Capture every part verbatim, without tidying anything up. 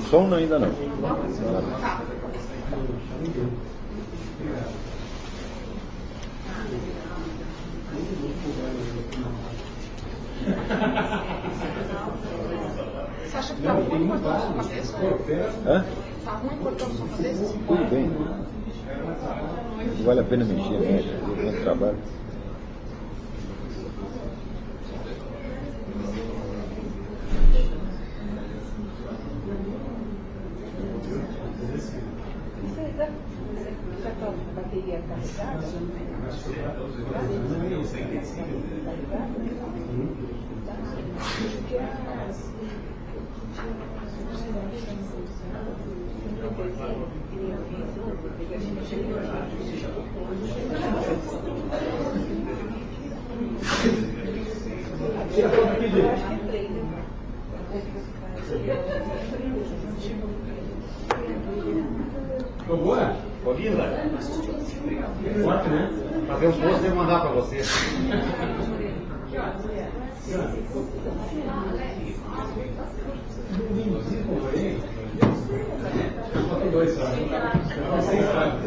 som não, ainda não. Tá. Você acha que tá ruim cortar o som desse? Hã? Tá ruim cortar o som desse? Tudo bem. Não vale a pena mexer, né? Deu tanto trabalho. Já está a bateria carregada? Ficou boa? Ficou linda? Forte, né? Fazer um post e mandar pra você. Dois só. Seis só.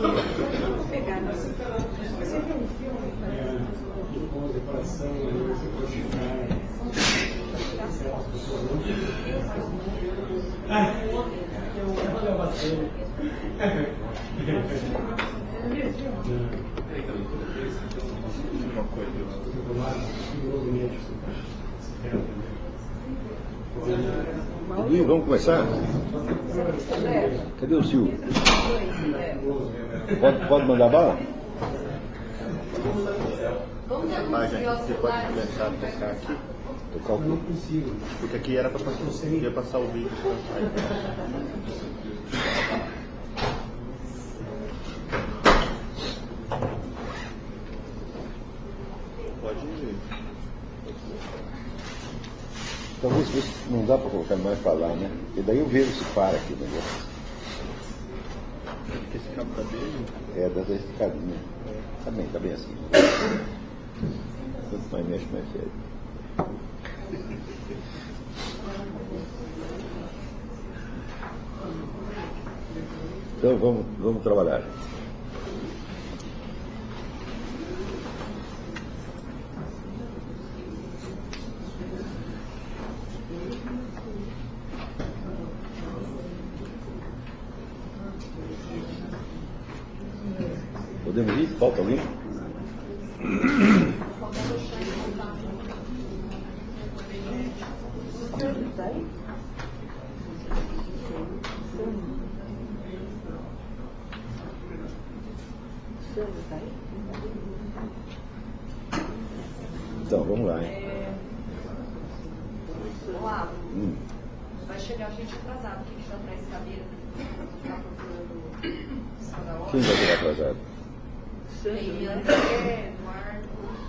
Decoração, você Ah, eu vou levar você. Uma coisa. Luiz, vamos começar? Cadê o Silvio? Pode, pode mandar bala? Mas você pode começar a tocar aqui? Tocar o quê? Não consigo. Porque aqui era para passar, ia passar o vídeo. Pode ir. Talvez isso não dá para colocar mais para lá, né? Porque daí eu vejo se para aqui o negócio. Esse cabo tá bem? É, dá essa esticadinha. Tá bem, tá bem assim. Quanto mais mexe, mais sério. Então vamos, vamos trabalhar. Podemos ir? Falta alguém? Então, vamos lá, hein? Olá. Hum. Vai chegar gente atrasada. O que que já traz cadeira? Tá procurando. Quem vai chegar atrasado? Tem André, Eduardo.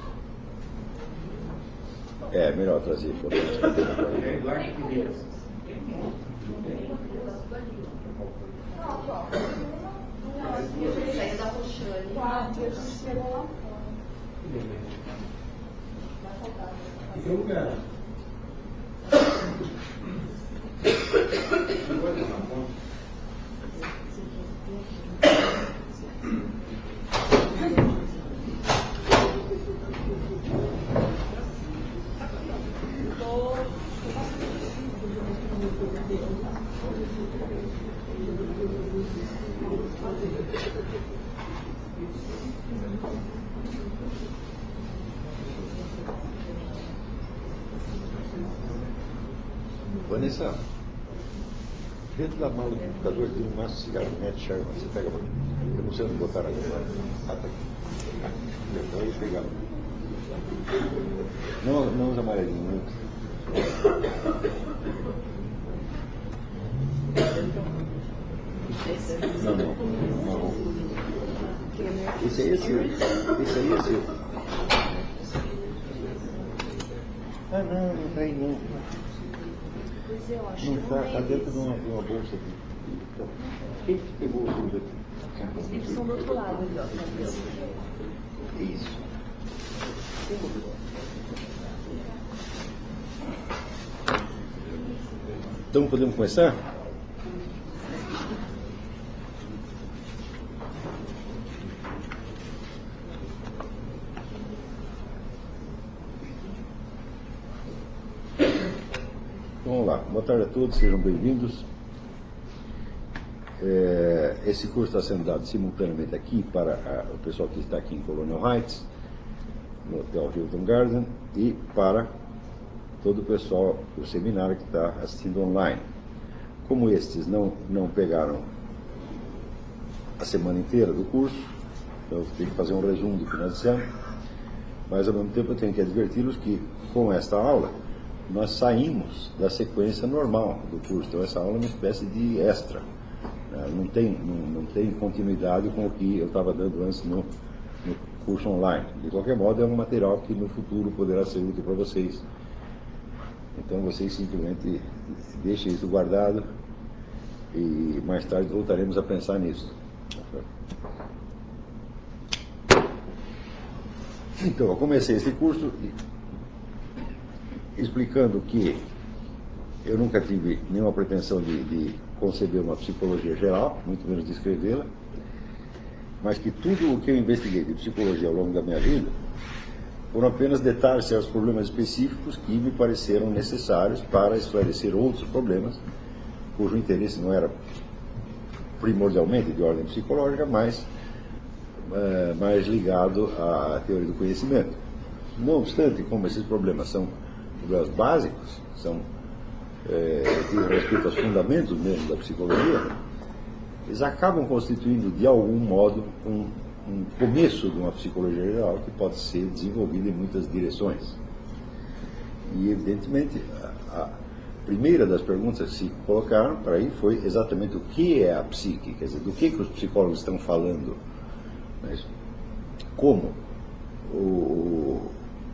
É, melhor trazer. É Eduardo Pinheiro. Saia da Roxane. Em que lugar? Vanessa, dentro da mala do computador tem um maço de cigarro, mete chave, você pega pra mim. Eu não sei onde botaram ali. Ah, tá aqui. Então eu pegava. Não, não os amarelinhos, muito. Não, não. Não. Esse aí é seu. Esse aí é seu. Ah, não, não tem não. Não está, está dentro de uma, de uma bolsa aqui. Então, quem que pegou o livro aqui? Os livros são do outro lado ali, ó. Isso. Então podemos começar? Boa tarde a todos, sejam bem-vindos. É, esse curso está sendo dado simultaneamente aqui para a, o pessoal que está aqui em Colonial Heights, no Hotel Hilton Garden, e para todo o pessoal do seminário que está assistindo online. Como estes não, não pegaram a semana inteira do curso, então eu tenho que fazer um resumo do final de ano, mas ao mesmo tempo eu tenho que adverti-los que com esta aula nós saímos da sequência normal do curso. Então essa aula é uma espécie de extra, não tem, não, não tem continuidade com o que eu estava dando antes no, no curso online. De qualquer modo, é um material que no futuro poderá ser útil para vocês. Então vocês simplesmente deixem isso guardado e mais tarde voltaremos a pensar nisso. Então, eu comecei esse curso explicando que eu nunca tive nenhuma pretensão de, de conceber uma psicologia geral, muito menos de escrevê-la, mas que tudo o que eu investiguei de psicologia ao longo da minha vida foram apenas detalhes aos problemas específicos que me pareceram necessários para esclarecer outros problemas, cujo interesse não era primordialmente de ordem psicológica, mas é, mais ligado à teoria do conhecimento. Não obstante, como esses problemas são problemas básicos, são é, diz respeito aos fundamentos mesmo da psicologia, eles acabam constituindo de algum modo um, um começo de uma psicologia geral que pode ser desenvolvida em muitas direções. E evidentemente a, a primeira das perguntas que se colocaram para aí foi exatamente o que é a psique, quer dizer, do que, que os psicólogos estão falando, mas como o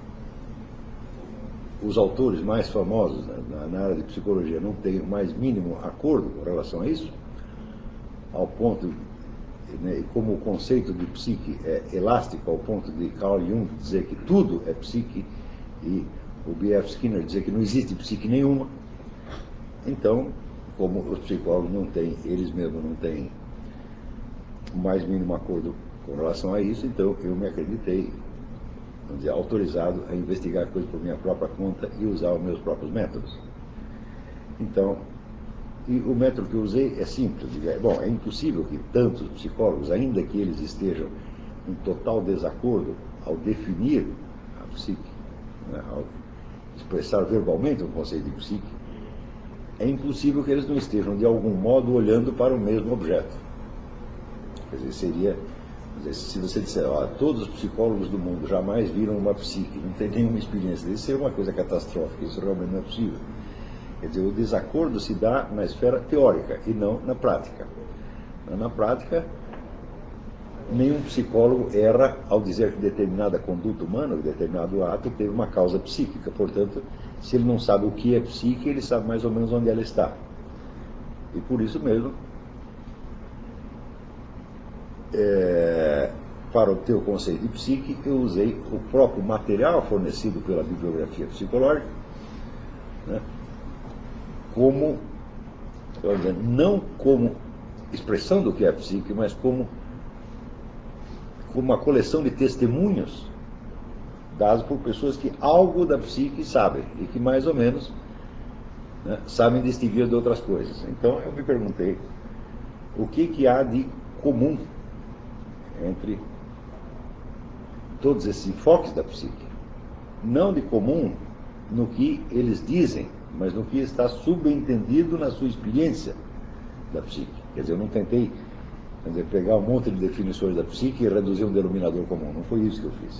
os autores mais famosos na, na área de psicologia não têm o mais mínimo acordo com relação a isso, ao ponto, né, como o conceito de psique é elástico, ao ponto de Carl Jung dizer que tudo é psique e o B F Skinner dizer que não existe psique nenhuma. Então, como os psicólogos não têm, eles mesmos não têm o mais mínimo acordo com relação a isso, então eu me acreditei, vamos dizer, autorizado a investigar a coisa por minha própria conta e usar os meus próprios métodos. Então, e o método que eu usei é simples. Bom, é impossível que tantos psicólogos, ainda que eles estejam em total desacordo ao definir a psique, né, ao expressar verbalmente o conceito de psique, é impossível que eles não estejam, de algum modo, olhando para o mesmo objeto. Quer dizer, seria... Se você disser, ó, todos os psicólogos do mundo jamais viram uma psique, não tem nenhuma experiência, isso seria uma coisa catastrófica, isso realmente não é possível. Quer dizer, o desacordo se dá na esfera teórica e não na prática. Na prática, nenhum psicólogo erra ao dizer que determinada conduta humana, determinado ato, teve uma causa psíquica. Portanto, se ele não sabe o que é psique, ele sabe mais ou menos onde ela está. E por isso mesmo, É, para obter o conceito de psique, eu usei o próprio material fornecido pela bibliografia psicológica, né, como, não como expressão do que é a psique, mas como, como uma coleção de testemunhos dados por pessoas que algo da psique sabem e que mais ou menos, né, sabem distinguir de outras coisas. Então eu me perguntei o que, que há de comum entre todos esses enfoques da psique. Não de comum no que eles dizem, mas no que está subentendido na sua experiência da psique. Quer dizer, eu não tentei, quer dizer, pegar um monte de definições da psique e reduzir um denominador comum. Não foi isso que eu fiz.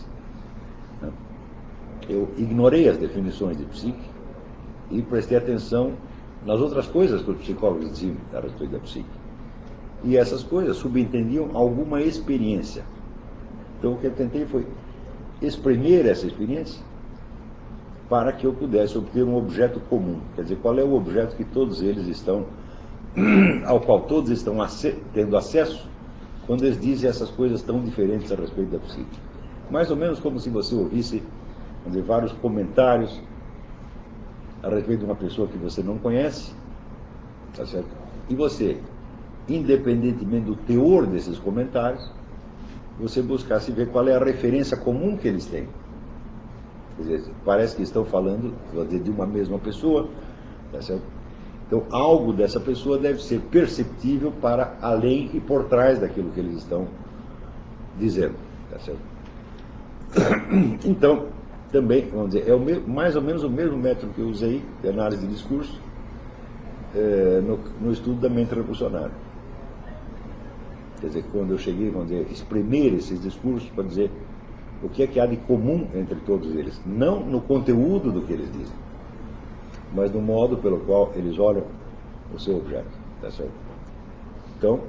Eu ignorei as definições de psique e prestei atenção nas outras coisas que os psicólogos diziam a respeito da psique. E essas coisas subentendiam alguma experiência. Então o que eu tentei foi exprimir essa experiência para que eu pudesse obter um objeto comum. Quer dizer, qual é o objeto que todos eles estão, ao qual todos estão tendo acesso quando eles dizem essas coisas tão diferentes a respeito da psique. Mais ou menos como se você ouvisse, vamos dizer, vários comentários a respeito de uma pessoa que você não conhece, tá certo? E você, independentemente do teor desses comentários, você buscasse ver qual é a referência comum que eles têm. Quer dizer, parece que estão falando de uma mesma pessoa, tá certo? Então, algo dessa pessoa deve ser perceptível para além e por trás daquilo que eles estão dizendo. Tá certo? Então, também, vamos dizer, é o me, mais ou menos o mesmo método que eu usei de análise de discurso é, no, no estudo da mente revolucionária. Quer dizer, quando eu cheguei, vamos dizer, exprimir esses discursos para dizer o que é que há de comum entre todos eles, não no conteúdo do que eles dizem, mas no modo pelo qual eles olham o seu objeto. Tá certo? Então,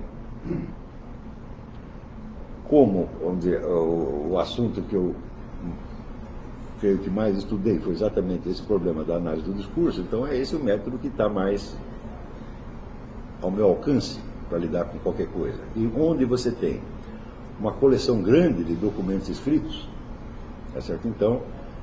como, vamos dizer, o, o assunto que eu creio que mais estudei foi exatamente esse problema da análise do discurso, então é esse o método que está mais ao meu alcance para lidar com qualquer coisa. E onde você tem uma coleção grande de documentos escritos, tá certo? Então,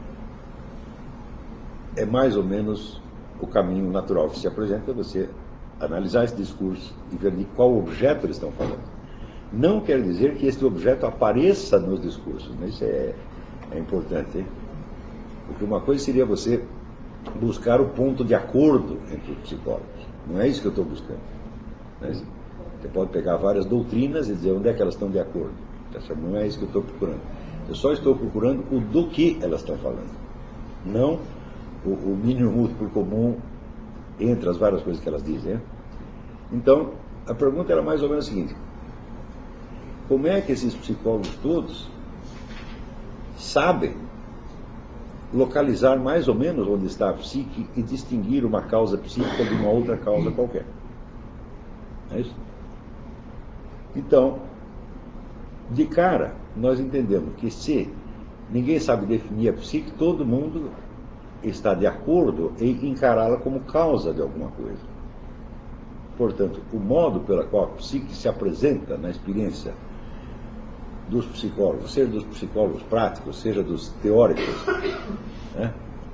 é mais ou menos o caminho natural que se apresenta, você analisar esse discurso e ver de qual objeto eles estão falando. Não quer dizer que esse objeto apareça nos discursos, mas isso é, é importante, hein? Porque uma coisa seria você buscar o ponto de acordo entre os psicólogos. Não é isso que eu estou buscando. Mas você pode pegar várias doutrinas e dizer onde é que elas estão de acordo. Não é isso que eu estou procurando. Eu só estou procurando o do que elas estão falando. Não o, o mínimo múltiplo comum entre as várias coisas que elas dizem. Hein? Então, a pergunta era mais ou menos a seguinte: como é que esses psicólogos todos sabem localizar mais ou menos onde está a psique e distinguir uma causa psíquica de uma outra causa qualquer? É isso? Então, de cara, nós entendemos que se ninguém sabe definir a psique, todo mundo está de acordo em encará-la como causa de alguma coisa. Portanto, o modo pelo qual a psique se apresenta na experiência dos psicólogos, seja dos psicólogos práticos, seja dos teóricos, né?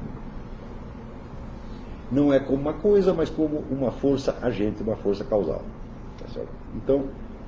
Não é como uma coisa, mas como uma força agente, uma força causal. Tá certo? Então,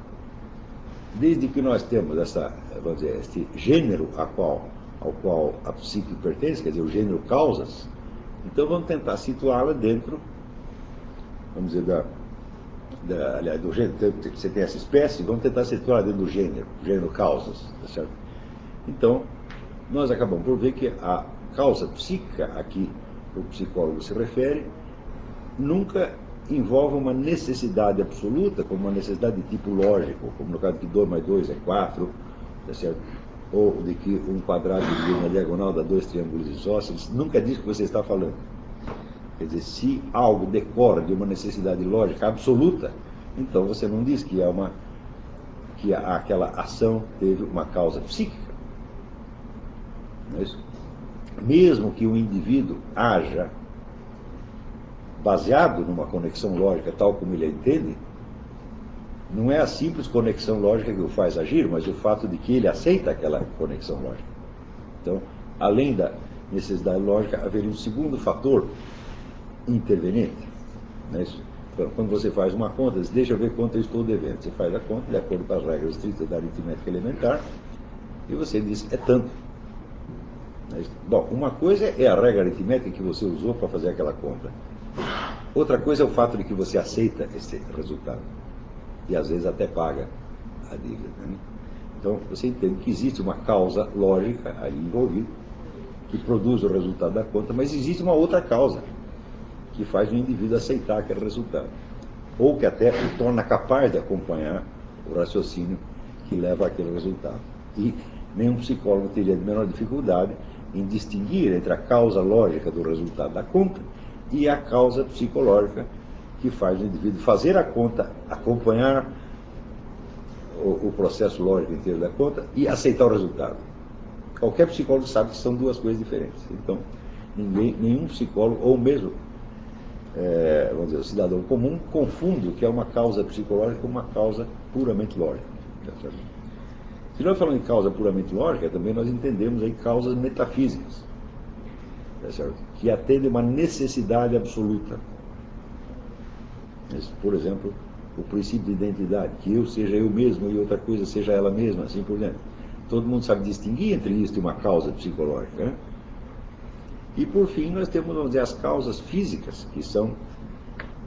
desde que nós temos essa, vamos dizer, este gênero a qual, ao qual a psique pertence, quer dizer, o gênero causas, então vamos tentar situá-la dentro, vamos dizer, da Da, aliás, do gênero, você tem essa espécie, vamos tentar situar dentro do gênero, gênero causas, tá certo? Então, nós acabamos por ver que a causa psíquica a que o psicólogo se refere nunca envolve uma necessidade absoluta, como uma necessidade de tipo lógico, como no caso de que dois mais dois é quatro, tá certo? Ou de que um quadrado de uma diagonal dá dois triângulos isósceles, nunca diz o que você está falando. Quer dizer, se algo decorre de uma necessidade lógica absoluta, então você não diz que, é uma, que aquela ação teve uma causa psíquica. Não é isso? Mesmo que o indivíduo haja baseado numa conexão lógica tal como ele a entende, não é a simples conexão lógica que o faz agir, mas o fato de que ele aceita aquela conexão lógica. Então, além da necessidade lógica, haveria um segundo fator interveniente. Não é isso? Então, quando você faz uma conta, diz, deixa eu ver quanto eu estou devendo. Você faz a conta de acordo com as regras estritas da aritmética elementar e você diz, é tanto. Não é isso? Bom, uma coisa é a regra aritmética que você usou para fazer aquela conta. Outra coisa é o fato de que você aceita esse resultado. E às vezes até paga a dívida. Né? Então, você entende que existe uma causa lógica aí envolvida que produz o resultado da conta, mas existe uma outra causa que faz o indivíduo aceitar aquele resultado, ou que até o torna capaz de acompanhar o raciocínio que leva àquele resultado. E nenhum psicólogo teria de menor dificuldade em distinguir entre a causa lógica do resultado da conta e a causa psicológica que faz o indivíduo fazer a conta, acompanhar o, o processo lógico inteiro da conta e aceitar o resultado. Qualquer psicólogo sabe que são duas coisas diferentes. Então, ninguém, nenhum psicólogo, ou mesmo É, vamos dizer, o cidadão comum confunde o que é uma causa psicológica com uma causa puramente lógica. Tá? Se nós falamos em causa puramente lógica, também nós entendemos aí causas metafísicas, tá certo? Que atendem uma necessidade absoluta. Por exemplo, o princípio de identidade, que eu seja eu mesmo e outra coisa seja ela mesma, assim por diante. Todo mundo sabe distinguir entre isso e uma causa psicológica, né? E por fim nós temos, vamos dizer, as causas físicas, que são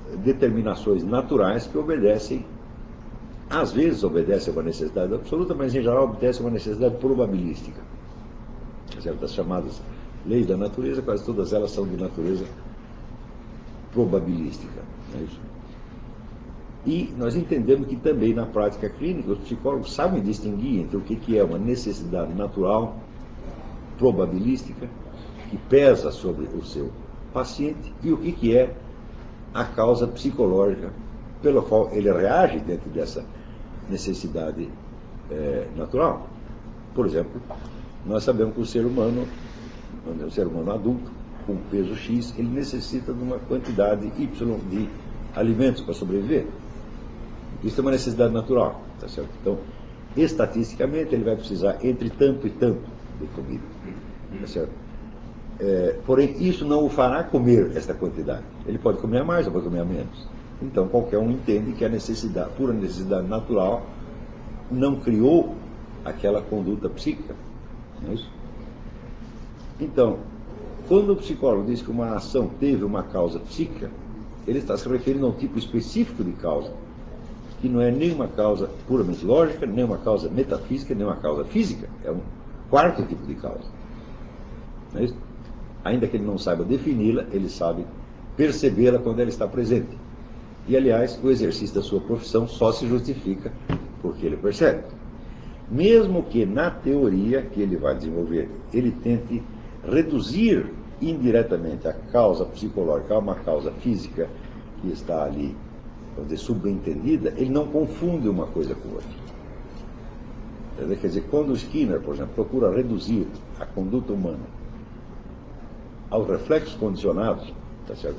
determinações naturais que obedecem, às vezes obedecem a uma necessidade absoluta, mas em geral obedecem a uma necessidade probabilística. As chamadas leis da natureza, quase todas elas são de natureza probabilística. Não é isso? E nós entendemos que também na prática clínica os psicólogos sabem distinguir entre o que é uma necessidade natural, probabilística, que pesa sobre o seu paciente, e o que é a causa psicológica pela qual ele reage dentro dessa necessidade é, natural. Por exemplo, nós sabemos que o ser humano, o ser humano adulto, com peso X, ele necessita de uma quantidade Y de alimentos para sobreviver. Isso é uma necessidade natural, tá certo? Então, estatisticamente, ele vai precisar entre tanto e tanto de comida, tá certo? É, porém, isso não o fará comer esta quantidade. Ele pode comer a mais ou pode comer a menos. Então, qualquer um entende que a necessidade, pura necessidade natural, não criou aquela conduta psíquica. Não é isso? Então, quando o psicólogo diz que uma ação teve uma causa psíquica, ele está se referindo a um tipo específico de causa, que não é nem uma causa puramente lógica, nem uma causa metafísica, nem uma causa física. É um quarto tipo de causa. Não é isso? Ainda que ele não saiba defini-la, ele sabe percebê-la quando ela está presente. E, aliás, o exercício da sua profissão só se justifica porque ele percebe. Mesmo que, na teoria que ele vai desenvolver, ele tente reduzir indiretamente a causa psicológica a uma causa física que está ali, vamos dizer, subentendida, ele não confunde uma coisa com outra. Quer dizer, quando o Skinner, por exemplo, procura reduzir a conduta humana aos reflexos condicionados, tá certo?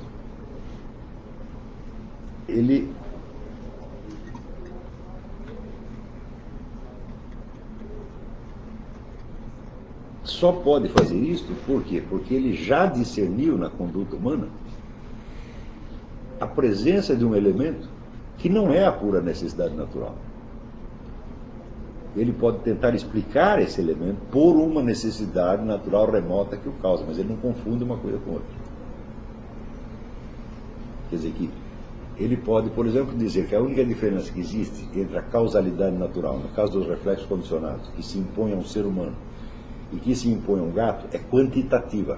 Ele só pode fazer isso, por quê? Porque ele já discerniu na conduta humana a presença de um elemento que não é a pura necessidade natural. Ele pode tentar explicar esse elemento por uma necessidade natural remota que o causa, mas ele não confunde uma coisa com outra. Quer dizer que ele pode, por exemplo, dizer que a única diferença que existe entre a causalidade natural, no caso dos reflexos condicionados, que se impõe a um ser humano e que se impõe a um gato, é quantitativa.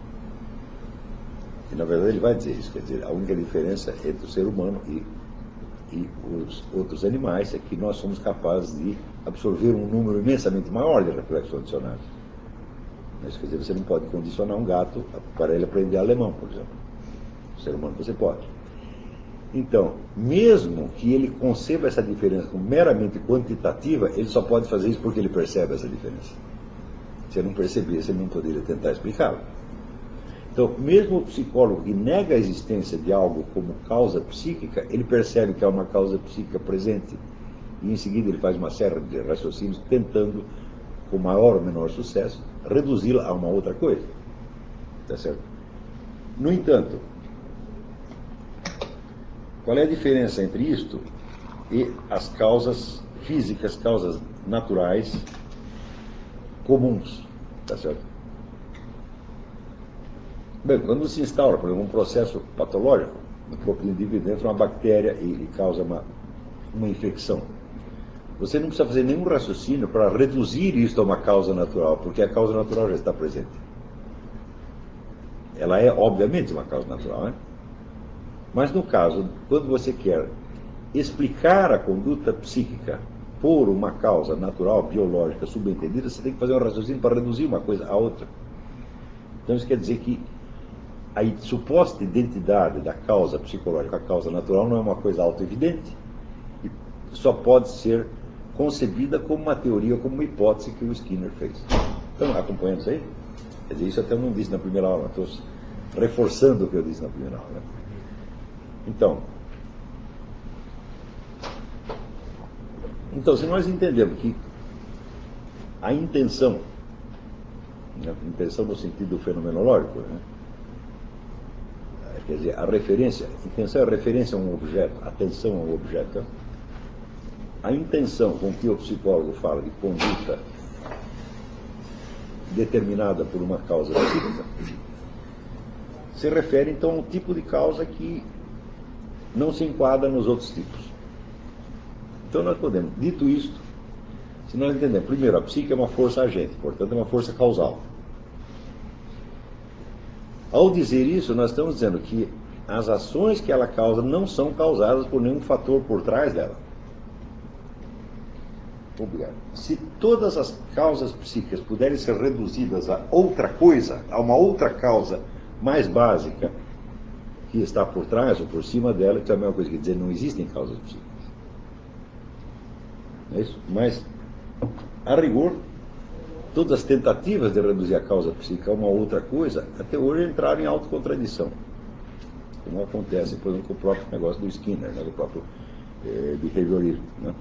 E, na verdade, ele vai dizer isso, quer dizer, a única diferença entre o ser humano e, e os outros animais é que nós somos capazes de absorver um número imensamente maior de reflexos condicionados. Mas, quer dizer, você não pode condicionar um gato para ele aprender alemão, por exemplo. O ser humano você pode. Então, mesmo que ele conceba essa diferença como meramente quantitativa, ele só pode fazer isso porque ele percebe essa diferença. Se ele não percebesse, ele não poderia tentar explicá-la. Então, mesmo o psicólogo que nega a existência de algo como causa psíquica, ele percebe que há uma causa psíquica presente. E em seguida ele faz uma série de raciocínios tentando, com maior ou menor sucesso, reduzi-la a uma outra coisa. Tá certo? No entanto, qual é a diferença entre isto e as causas físicas, causas naturais comuns? Tá certo? Bem, quando se instaura, por exemplo, um processo patológico no corpo do indivíduo, entra uma bactéria e, e causa uma, uma infecção, você não precisa fazer nenhum raciocínio para reduzir isto a uma causa natural, porque a causa natural já está presente. Ela é, obviamente, uma causa natural, né? Mas, no caso, quando você quer explicar a conduta psíquica por uma causa natural, biológica, subentendida, você tem que fazer um raciocínio para reduzir uma coisa à outra. Então, isso quer dizer que a suposta identidade da causa psicológica, a causa natural, não é uma coisa auto-evidente e só pode ser concebida como uma teoria, como uma hipótese que o Skinner fez. Estão acompanhando isso aí? Quer dizer, isso até eu não disse na primeira aula, estou reforçando o que eu disse na primeira aula. Né? Então, então, se nós entendemos que a intenção, né, intenção no sentido fenomenológico, né, quer dizer, a referência, intenção é a referência a um objeto, atenção a um objeto. Né? A intenção com que o psicólogo fala de conduta determinada por uma causa psíquica se refere então a um tipo de causa que não se enquadra nos outros tipos. Então nós podemos, dito isto, se nós entendemos, primeiro, a psique é uma força agente, portanto é uma força causal. Ao dizer isso, nós estamos dizendo que as ações que ela causa não são causadas por nenhum fator por trás dela. Obrigado. Se todas as causas psíquicas puderem ser reduzidas a outra coisa, a uma outra causa mais básica que está por trás ou por cima dela, que é a mesma coisa que dizer não existem causas psíquicas. É isso? Mas, a rigor, todas as tentativas de reduzir a causa psíquica a uma outra coisa, até hoje entraram em autocontradição. Como acontece, por exemplo, com o próprio negócio do Skinner, né, do próprio eh, behaviorismo. Né?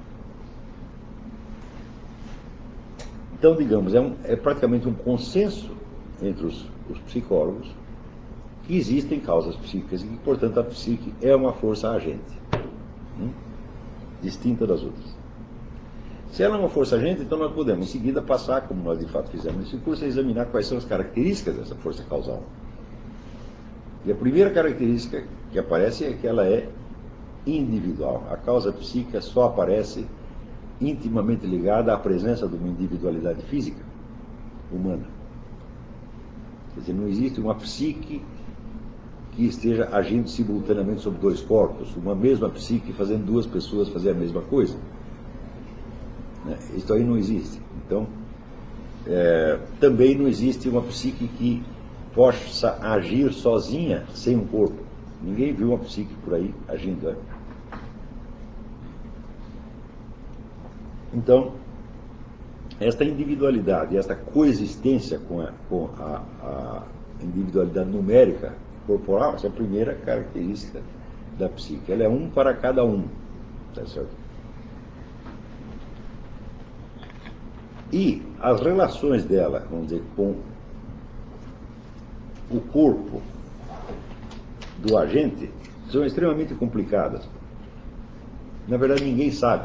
Então, digamos, é, um, é praticamente um consenso entre os, os psicólogos que existem causas psíquicas e que, portanto, a psique é uma força agente, hum? distinta das outras. Se ela é uma força agente, então nós podemos, em seguida, passar, como nós de fato fizemos nesse curso, a examinar quais são as características dessa força causal. E a primeira característica que aparece é que ela é individual. A causa psíquica só aparece intimamente ligada à presença de uma individualidade física humana. Quer dizer, não existe uma psique que esteja agindo simultaneamente sobre dois corpos, uma mesma psique fazendo duas pessoas fazer a mesma coisa. Isso aí não existe. Então, é, também não existe uma psique que possa agir sozinha sem um corpo. Ninguém viu uma psique por aí agindo. Né? Então, esta individualidade, esta coexistência com a, com a, a individualidade numérica corporal, essa é a primeira característica da psique. Ela é um para cada um. Tá certo? E as relações dela, vamos dizer, com o corpo do agente são extremamente complicadas. Na verdade, ninguém sabe.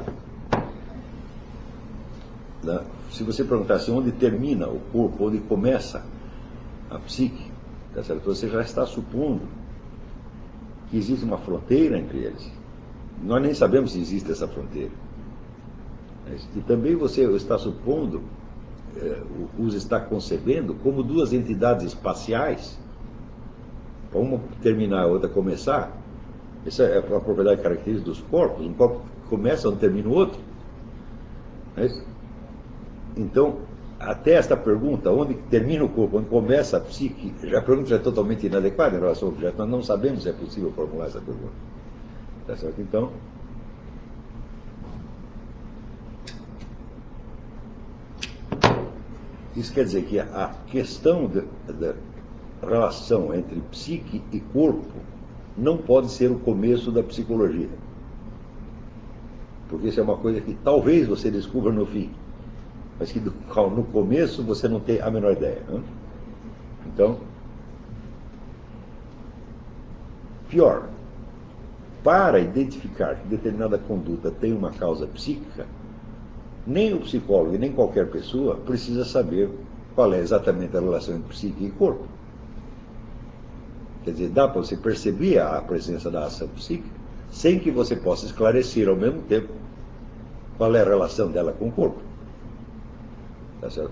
Se você perguntasse onde termina o corpo, onde começa a psique, tá certo? Você já está supondo que existe uma fronteira entre eles. Nós nem sabemos se existe essa fronteira. E também você está supondo, eh, os está concebendo como duas entidades espaciais, uma terminar, a outra começar. Essa é a propriedade característica dos corpos. Um corpo começa onde termina o outro. É isso? Então, até esta pergunta, onde termina o corpo, onde começa a psique, já a pergunta já é totalmente inadequada em relação ao objeto. Nós não sabemos se é possível formular essa pergunta. Tá certo? Então, isso quer dizer que a questão da relação entre psique e corpo não pode ser o começo da psicologia. Porque isso é uma coisa que talvez você descubra no fim, mas que no começo você não tem a menor ideia. Né? Então, pior, para identificar que determinada conduta tem uma causa psíquica, nem o psicólogo e nem qualquer pessoa precisa saber qual é exatamente a relação entre psique e corpo. Quer dizer, dá para você perceber a presença da ação psíquica sem que você possa esclarecer ao mesmo tempo qual é a relação dela com o corpo. Tá certo?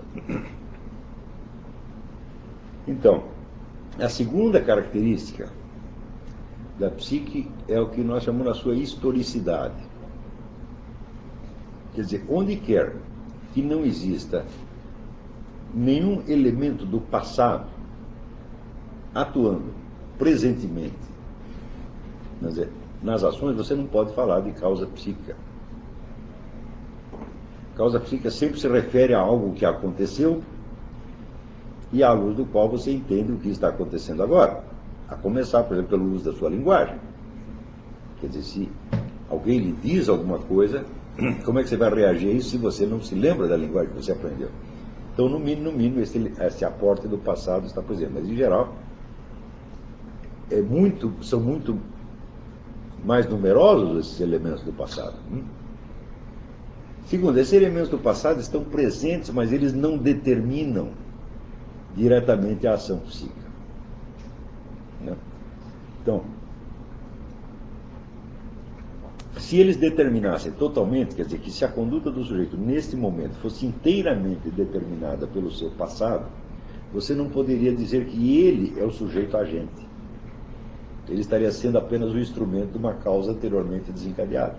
Então, a segunda característica da psique é o que nós chamamos da sua historicidade. Quer dizer, onde quer que não exista nenhum elemento do passado atuando presentemente nas ações, você não pode falar de causa psíquica. Causa psíquica sempre se refere a algo que aconteceu e à luz do qual você entende o que está acontecendo agora. A começar, por exemplo, pelo uso da sua linguagem. Quer dizer, se alguém lhe diz alguma coisa, como é que você vai reagir a isso se você não se lembra da linguagem que você aprendeu? Então, no mínimo, no mínimo esse, esse aporte do passado está presente. Mas, em geral, é muito, são muito mais numerosos esses elementos do passado. Segundo, esses elementos do passado estão presentes, mas eles não determinam diretamente a ação psíquica. Né? Então, se eles determinassem totalmente, quer dizer, que se a conduta do sujeito neste momento fosse inteiramente determinada pelo seu passado, você não poderia dizer que ele é o sujeito agente. Ele estaria sendo apenas o instrumento de uma causa anteriormente desencadeada.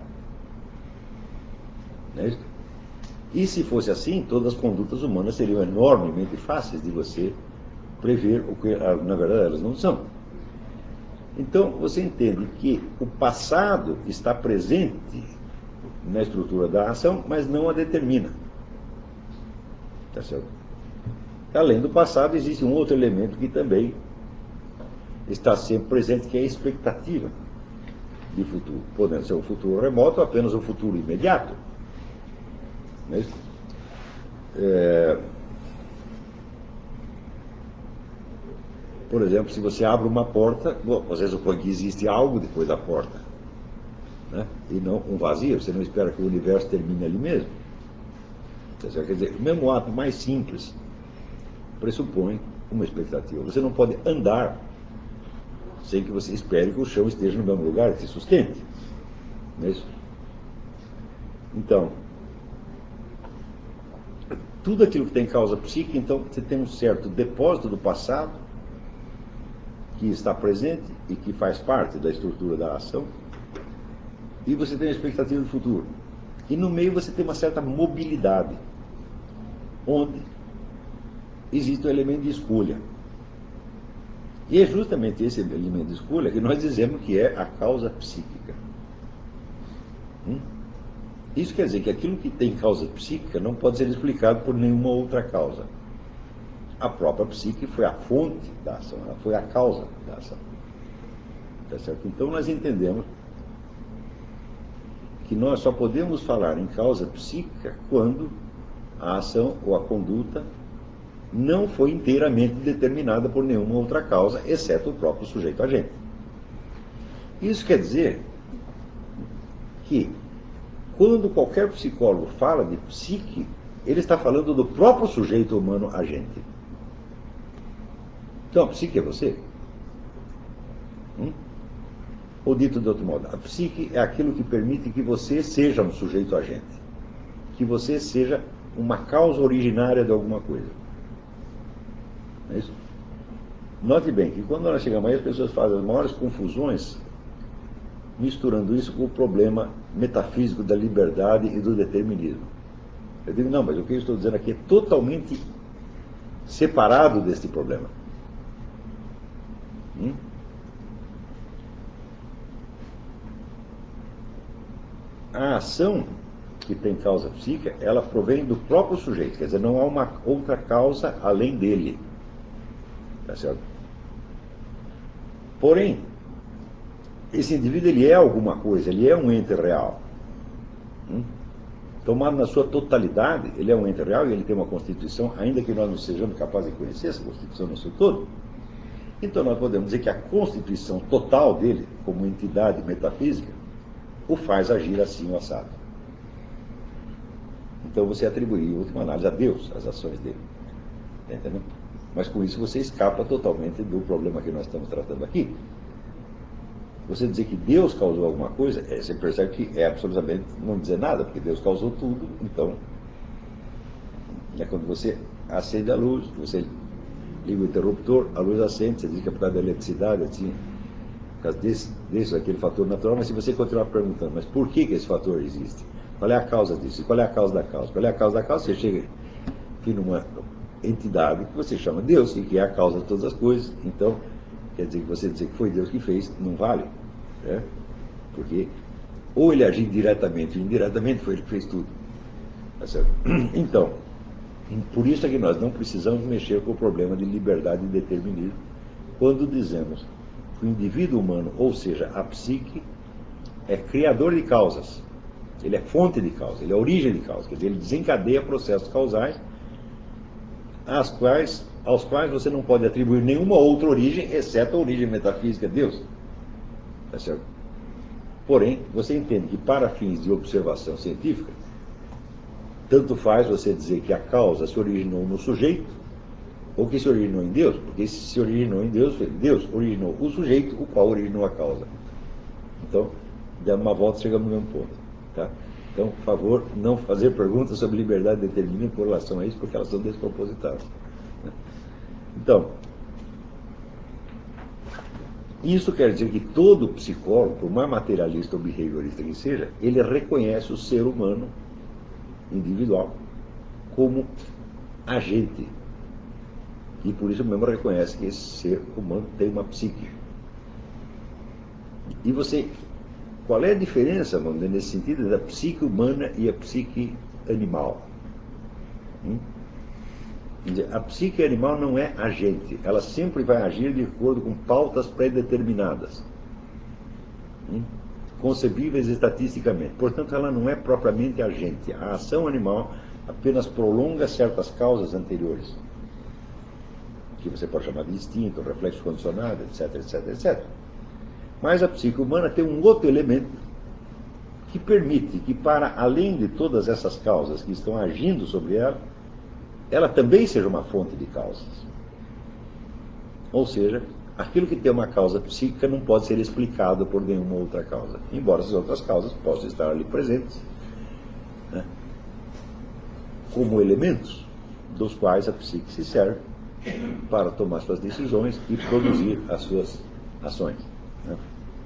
Não é isso? E se fosse assim, todas as condutas humanas seriam enormemente fáceis de você prever o que, na verdade, elas não são. Então, você entende que o passado está presente na estrutura da ação, mas não a determina. Tá certo? Além do passado, existe um outro elemento que também está sempre presente, que é a expectativa de futuro. Podendo ser um futuro remoto ou apenas um futuro imediato. Não é isso? É... Por exemplo, se você abre uma porta, bom, você supõe que existe algo depois da porta, né? E não um vazio. Você não espera que o universo termine ali mesmo. Quer dizer, o mesmo ato mais simples pressupõe uma expectativa. Você não pode andar sem que você espere que o chão esteja no mesmo lugar, que se sustente. Não é isso? Então, tudo aquilo que tem causa psíquica, então você tem um certo depósito do passado que está presente e que faz parte da estrutura da ação, e você tem a expectativa do futuro. E no meio você tem uma certa mobilidade, onde existe o elemento de escolha. E é justamente esse elemento de escolha que nós dizemos que é a causa psíquica. Hum? Isso quer dizer que aquilo que tem causa psíquica não pode ser explicado por nenhuma outra causa. A própria psique foi a fonte da ação, ela foi a causa da ação. Tá certo? Então nós entendemos que nós só podemos falar em causa psíquica quando a ação ou a conduta não foi inteiramente determinada por nenhuma outra causa, exceto o próprio sujeito agente. Isso quer dizer que quando qualquer psicólogo fala de psique, ele está falando do próprio sujeito humano agente. Então, a psique é você? Hum? Ou dito de outro modo, a psique é aquilo que permite que você seja um sujeito agente. Que você seja uma causa originária de alguma coisa. Não é isso? Note bem que quando nós chegamos aí, as pessoas fazem as maiores confusões misturando isso com o problema metafísico da liberdade e do determinismo. Eu digo, não, mas o que eu estou dizendo aqui é totalmente separado deste problema. Hum? A ação que tem causa psíquica, ela provém do próprio sujeito, quer dizer, não há uma outra causa além dele. Tá certo? Porém, esse indivíduo, ele é alguma coisa, ele é um ente real. Hum? Tomado na sua totalidade, ele é um ente real e ele tem uma constituição, ainda que nós não sejamos capazes de conhecer essa constituição no seu todo. Então nós podemos dizer que a constituição total dele, como entidade metafísica, o faz agir assim o assado. Então você atribuir, em última análise, a Deus as ações dele. Entendeu? Mas com isso você escapa totalmente do problema que nós estamos tratando aqui. Você dizer que Deus causou alguma coisa, é, você percebe que é absolutamente não dizer nada, porque Deus causou tudo. Então, é quando você acende a luz, você liga o interruptor, a luz acende, você diz que é por causa da eletricidade, assim, por causa desse, desse aquele fator natural, mas se você continuar perguntando, mas por que, que esse fator existe? Qual é a causa disso? Qual é a causa da causa? Qual é a causa da causa? Você chega aqui numa entidade que você chama Deus, e que é a causa de todas as coisas. Então, quer dizer que você dizer que foi Deus que fez, não vale. Né? Porque ou ele agiu diretamente ou indiretamente, foi ele que fez tudo. Tá certo? Então, por isso é que nós não precisamos mexer com o problema de liberdade e determinismo quando dizemos que o indivíduo humano, ou seja, a psique, é criador de causas. Ele é fonte de causa, ele é origem de causa. Quer dizer, ele desencadeia processos causais às quais, aos quais você não pode atribuir nenhuma outra origem, exceto a origem metafísica de Deus. Tá certo? Porém, você entende que para fins de observação científica, tanto faz você dizer que a causa se originou no sujeito ou que se originou em Deus, porque se se originou em Deus, Deus originou o sujeito, o qual originou a causa. Então, dando uma volta, chegamos no mesmo ponto. Tá? Então, por favor, não fazer perguntas sobre liberdade de determínio com relação a isso, porque elas são despropositadas. Né? Então, isso quer dizer que todo psicólogo, por mais materialista ou behaviorista que seja, ele reconhece o ser humano individual como agente. E por isso mesmo reconhece que esse ser humano tem uma psique. E você, qual é a diferença, vamos dizer, nesse sentido, da psique humana e a psique animal? Hum? A psique animal não é agente, ela sempre vai agir de acordo com pautas pré-determinadas, hum? concebíveis estatisticamente. Portanto, ela não é propriamente agente. A ação animal apenas prolonga certas causas anteriores, que você pode chamar de instinto, reflexo condicionado, etc, etc, etcétera. Mas a psique humana tem um outro elemento que permite que, para além de todas essas causas que estão agindo sobre ela, ela também seja uma fonte de causas. Ou seja, aquilo que tem uma causa psíquica não pode ser explicado por nenhuma outra causa, embora essas outras causas possam estar ali presentes, né, como elementos dos quais a psique se serve para tomar suas decisões e produzir as suas ações. Né?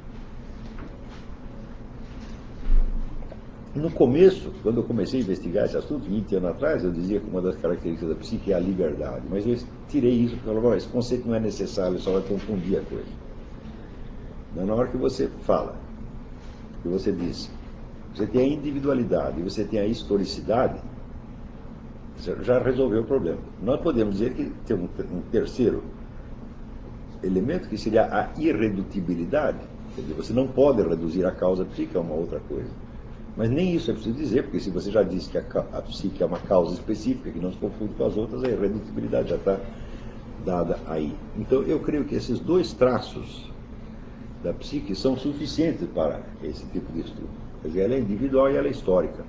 No começo, quando eu comecei a investigar esse assunto, vinte anos atrás, eu dizia que uma das características da psique é a liberdade, mas eu tirei isso porque eu falei, esse conceito não é necessário, só vai confundir a coisa. Na hora que você fala, que você diz, você tem a individualidade e você tem a historicidade, você já resolveu o problema. Nós podemos dizer que tem um, um terceiro elemento, que seria a irredutibilidade. Quer dizer, você não pode reduzir a causa psíquica a uma outra coisa. Mas nem isso é preciso dizer, porque se você já disse que a, a psique é uma causa específica, que não se confunde com as outras, a irredutibilidade já está dada aí. Então, eu creio que esses dois traços da psique são suficientes para esse tipo de estudo. Quer dizer, ela é individual e ela é histórica.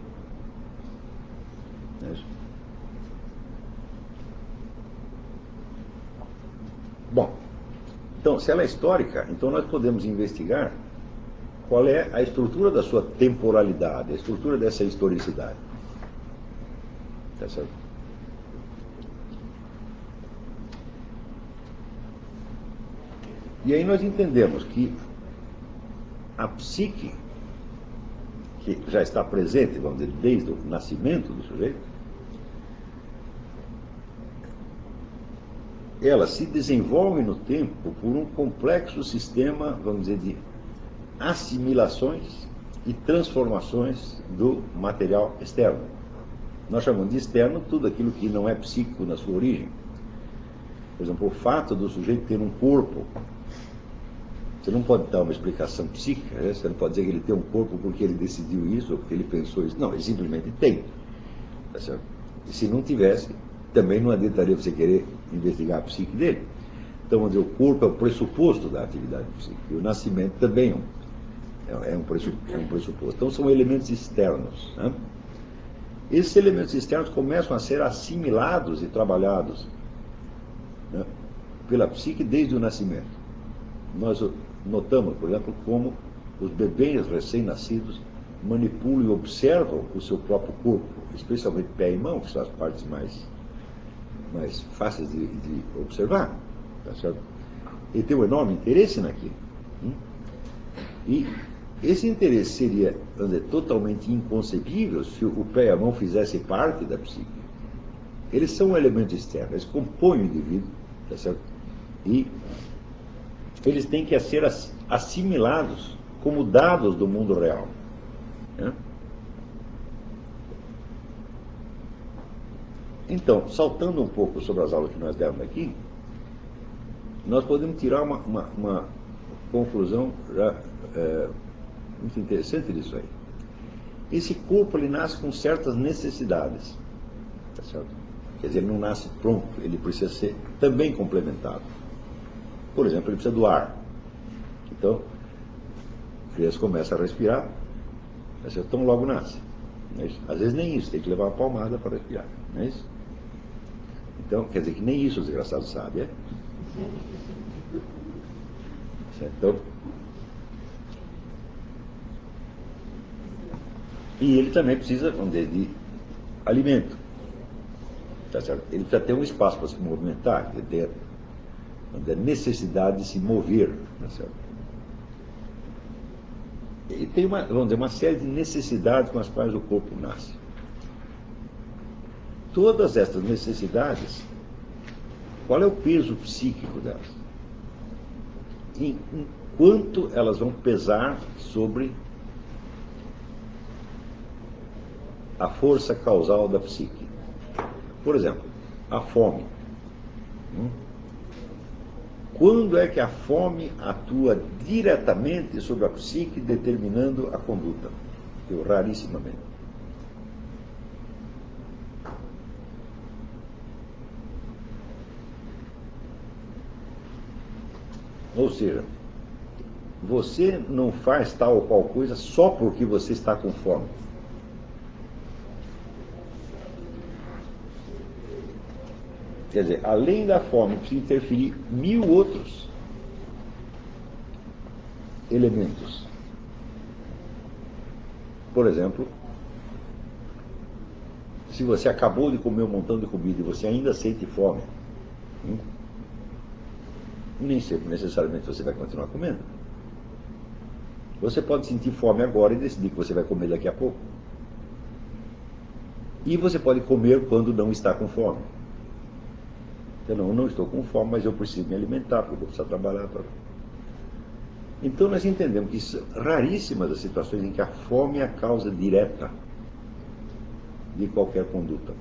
É isso? Bom, então, se ela é histórica, então nós podemos investigar qual é a estrutura da sua temporalidade, a estrutura dessa historicidade. Tá certo? E aí nós entendemos que a psique, que já está presente, vamos dizer, desde o nascimento do sujeito, ela se desenvolve no tempo por um complexo sistema, vamos dizer, de assimilações e transformações do material externo. Nós chamamos de externo tudo aquilo que não é psíquico na sua origem. Por exemplo, o fato do sujeito ter um corpo, você não pode dar uma explicação psíquica, né? Você não pode dizer que ele tem um corpo porque ele decidiu isso ou porque ele pensou isso. Não, ele simplesmente tem. Tá certo? E se não tivesse, também não adiantaria você querer investigar a psique dele. Então, vamos dizer, o corpo é o pressuposto da atividade psíquica, e o nascimento também é um, é um, pressuposto, é um pressuposto. Então, são elementos externos. Né? Esses elementos externos começam a ser assimilados e trabalhados, né, pela psique desde o nascimento. Nós notamos, por exemplo, como os bebês recém-nascidos manipulam e observam o seu próprio corpo, especialmente pé e mão, que são as partes mais, mais fáceis de, de observar. Tá certo? Ele tem um enorme interesse naquilo. Hum? E esse interesse seria, vamos dizer, totalmente inconcebível se o pé e a mão fizessem parte da psique. Eles são um elemento externo, eles compõem o indivíduo, tá certo? E eles têm que ser assimilados como dados do mundo real. Né? Então, saltando um pouco sobre as aulas que nós demos aqui, nós podemos tirar uma, uma, uma conclusão já é, muito interessante disso aí. Esse corpo, ele nasce com certas necessidades, tá certo? Quer dizer, ele não nasce pronto, ele precisa ser também complementado. Por exemplo, ele precisa do ar. Então, a criança começa a respirar, tá certo? Então logo nasce. Não é isso? Às vezes nem isso, tem que levar uma palmada para respirar, não é isso? Então, quer dizer que nem isso o desgraçado sabe, é? Certo? Então, E ele também precisa, vamos dizer, de alimento. Tá certo? Ele precisa ter um espaço para se movimentar, ele ter, vamos dizer, necessidade de se mover. Tá certo? E tem uma, vamos dizer, uma série de necessidades com as quais o corpo nasce. Todas estas necessidades, qual é o peso psíquico delas? Em, em quanto elas vão pesar sobre a força causal da psique? Por exemplo, a fome. Quando é que a fome atua diretamente sobre a psique, determinando a conduta? Eu, rarissimamente. Ou seja, você não faz tal ou qual coisa só porque você está com fome. Quer dizer, além da fome, precisa interferir mil outros elementos. Por exemplo, se você acabou de comer um montão de comida e você ainda sente fome, hum, nem sempre necessariamente você vai continuar comendo. Você pode sentir fome agora e decidir que você vai comer daqui a pouco. E você pode comer quando não está com fome. Eu não, não estou com fome, mas eu preciso me alimentar, porque eu vou precisar trabalhar. Pra... Então nós entendemos que são raríssimas as situações em que a fome é a causa direta de qualquer conduta.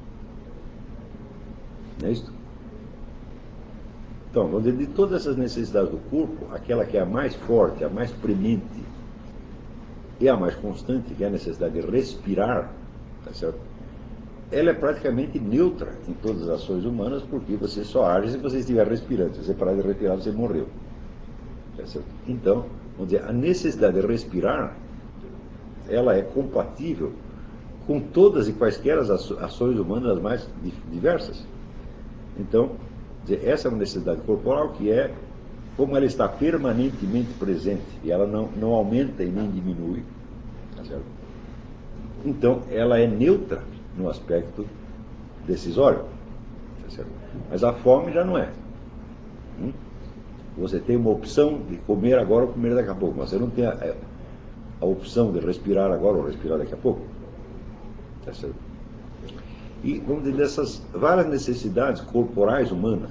Não é isso? Então, vamos dizer, de todas essas necessidades do corpo, aquela que é a mais forte, a mais premente e a mais constante, que é a necessidade de respirar, tá certo? Ela é praticamente neutra em todas as ações humanas, porque você só age se você estiver respirando. Se você parar de respirar, você morreu. Tá certo? Então, vamos dizer, a necessidade de respirar, ela é compatível com todas e quaisquer as ações humanas mais diversas. Então, essa é uma necessidade corporal que é, como ela está permanentemente presente, e ela não, não aumenta e nem diminui, tá certo? Então, ela é neutra no aspecto decisório, tá certo? Mas a fome já não é. Hum? Você tem uma opção de comer agora ou comer daqui a pouco, mas você não tem a, a opção de respirar agora ou respirar daqui a pouco. Tá certo? E, vamos dizer, dessas várias necessidades corporais humanas,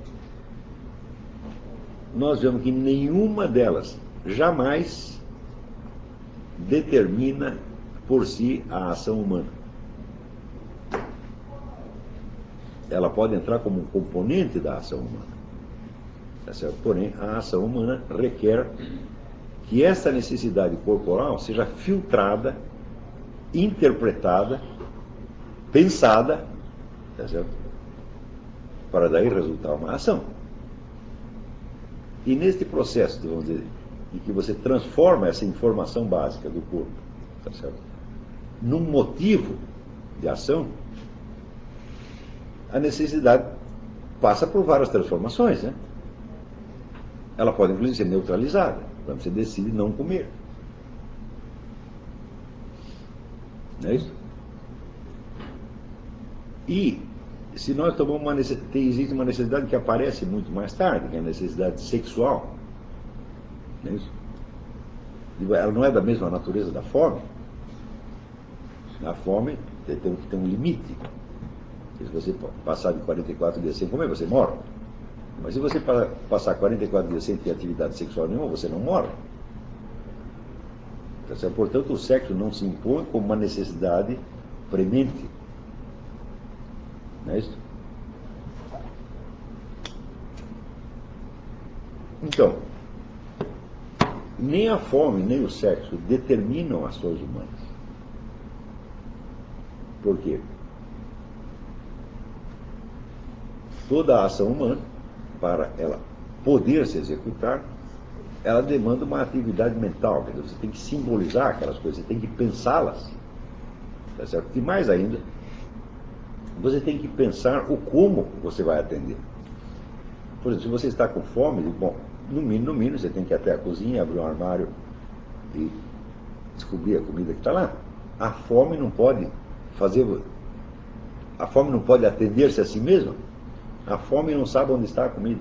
nós vemos que nenhuma delas jamais determina por si a ação humana. Ela pode entrar como um componente da ação humana. Tá certo? Porém, a ação humana requer que essa necessidade corporal seja filtrada, interpretada, pensada, tá certo? Para daí resultar uma ação. E neste processo, vamos dizer, em que você transforma essa informação básica do corpo, tá certo? Num motivo de ação, a necessidade passa por várias transformações, né? Ela pode inclusive ser neutralizada, quando você decide não comer. Não é isso? E se nós tomamos uma necessidade, existe uma necessidade que aparece muito mais tarde, que é a necessidade sexual. Não é isso? Ela não é da mesma natureza da fome. A fome tem que ter um limite. Se você passar de quarenta e quatro dias sem comer, você morre. Mas se você passar quarenta e quatro dias sem ter atividade sexual nenhuma, você não morre. Portanto, o sexo não se impõe como uma necessidade premente. Não é isso? Então, nem a fome, nem o sexo determinam ações humanas. Por quê? Toda a ação humana, para ela poder se executar, ela demanda uma atividade mental. Quer dizer, você tem que simbolizar aquelas coisas, você tem que pensá-las. Tá certo? E mais ainda, você tem que pensar o como você vai atender. Por exemplo, se você está com fome, bom, no mínimo, no mínimo, você tem que ir até a cozinha, abrir um armário e descobrir a comida que está lá. a fome não pode fazer... A fome não pode atender-se a si mesma? A fome não sabe onde está a comida.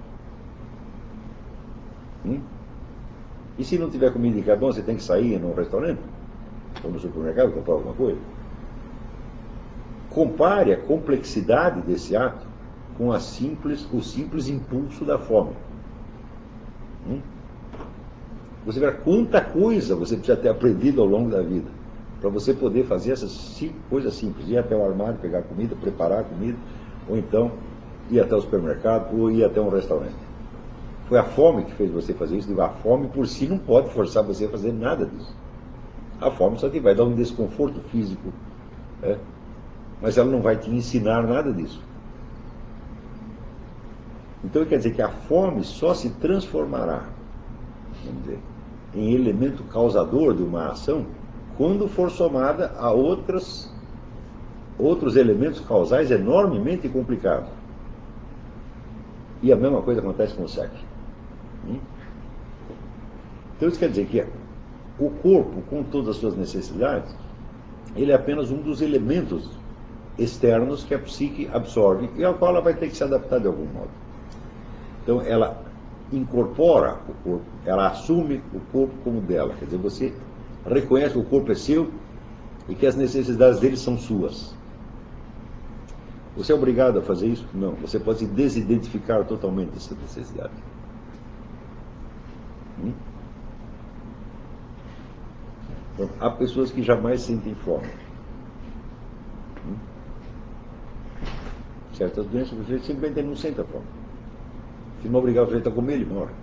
Hum? E se não tiver comida em cada um, você tem que sair num restaurante? Ou no supermercado comprar alguma coisa? Compare a complexidade desse ato com a simples, o simples impulso da fome. Hum? Você verá quanta coisa você precisa ter aprendido ao longo da vida para você poder fazer essas coisas simples. Ir até o armário, pegar comida, preparar a comida, ou então ir até o supermercado, ou ir até um restaurante. Foi a fome que fez você fazer isso. A fome por si não pode forçar você a fazer nada disso. A fome só te vai dar um desconforto físico, né? Mas ela não vai te ensinar nada disso. Então quer dizer que a fome só se transformará, vamos dizer, em elemento causador de uma ação quando for somada a outras, outros elementos causais enormemente complicados. E a mesma coisa acontece com o sexo. Hum? Então isso quer dizer que o corpo, com todas as suas necessidades, ele é apenas um dos elementos externos que a psique absorve e ao qual ela vai ter que se adaptar de algum modo. Então ela incorpora o corpo, ela assume o corpo como dela. Quer dizer, você reconhece que o corpo é seu e que as necessidades dele são suas. Você é obrigado a fazer isso? Não. Você pode se desidentificar totalmente dessa necessidade. Hum? Então, há pessoas que jamais sentem fome. Hum? Certas doenças, você simplesmente não sente a fome. Se não obrigar o sujeito a comer, ele morre.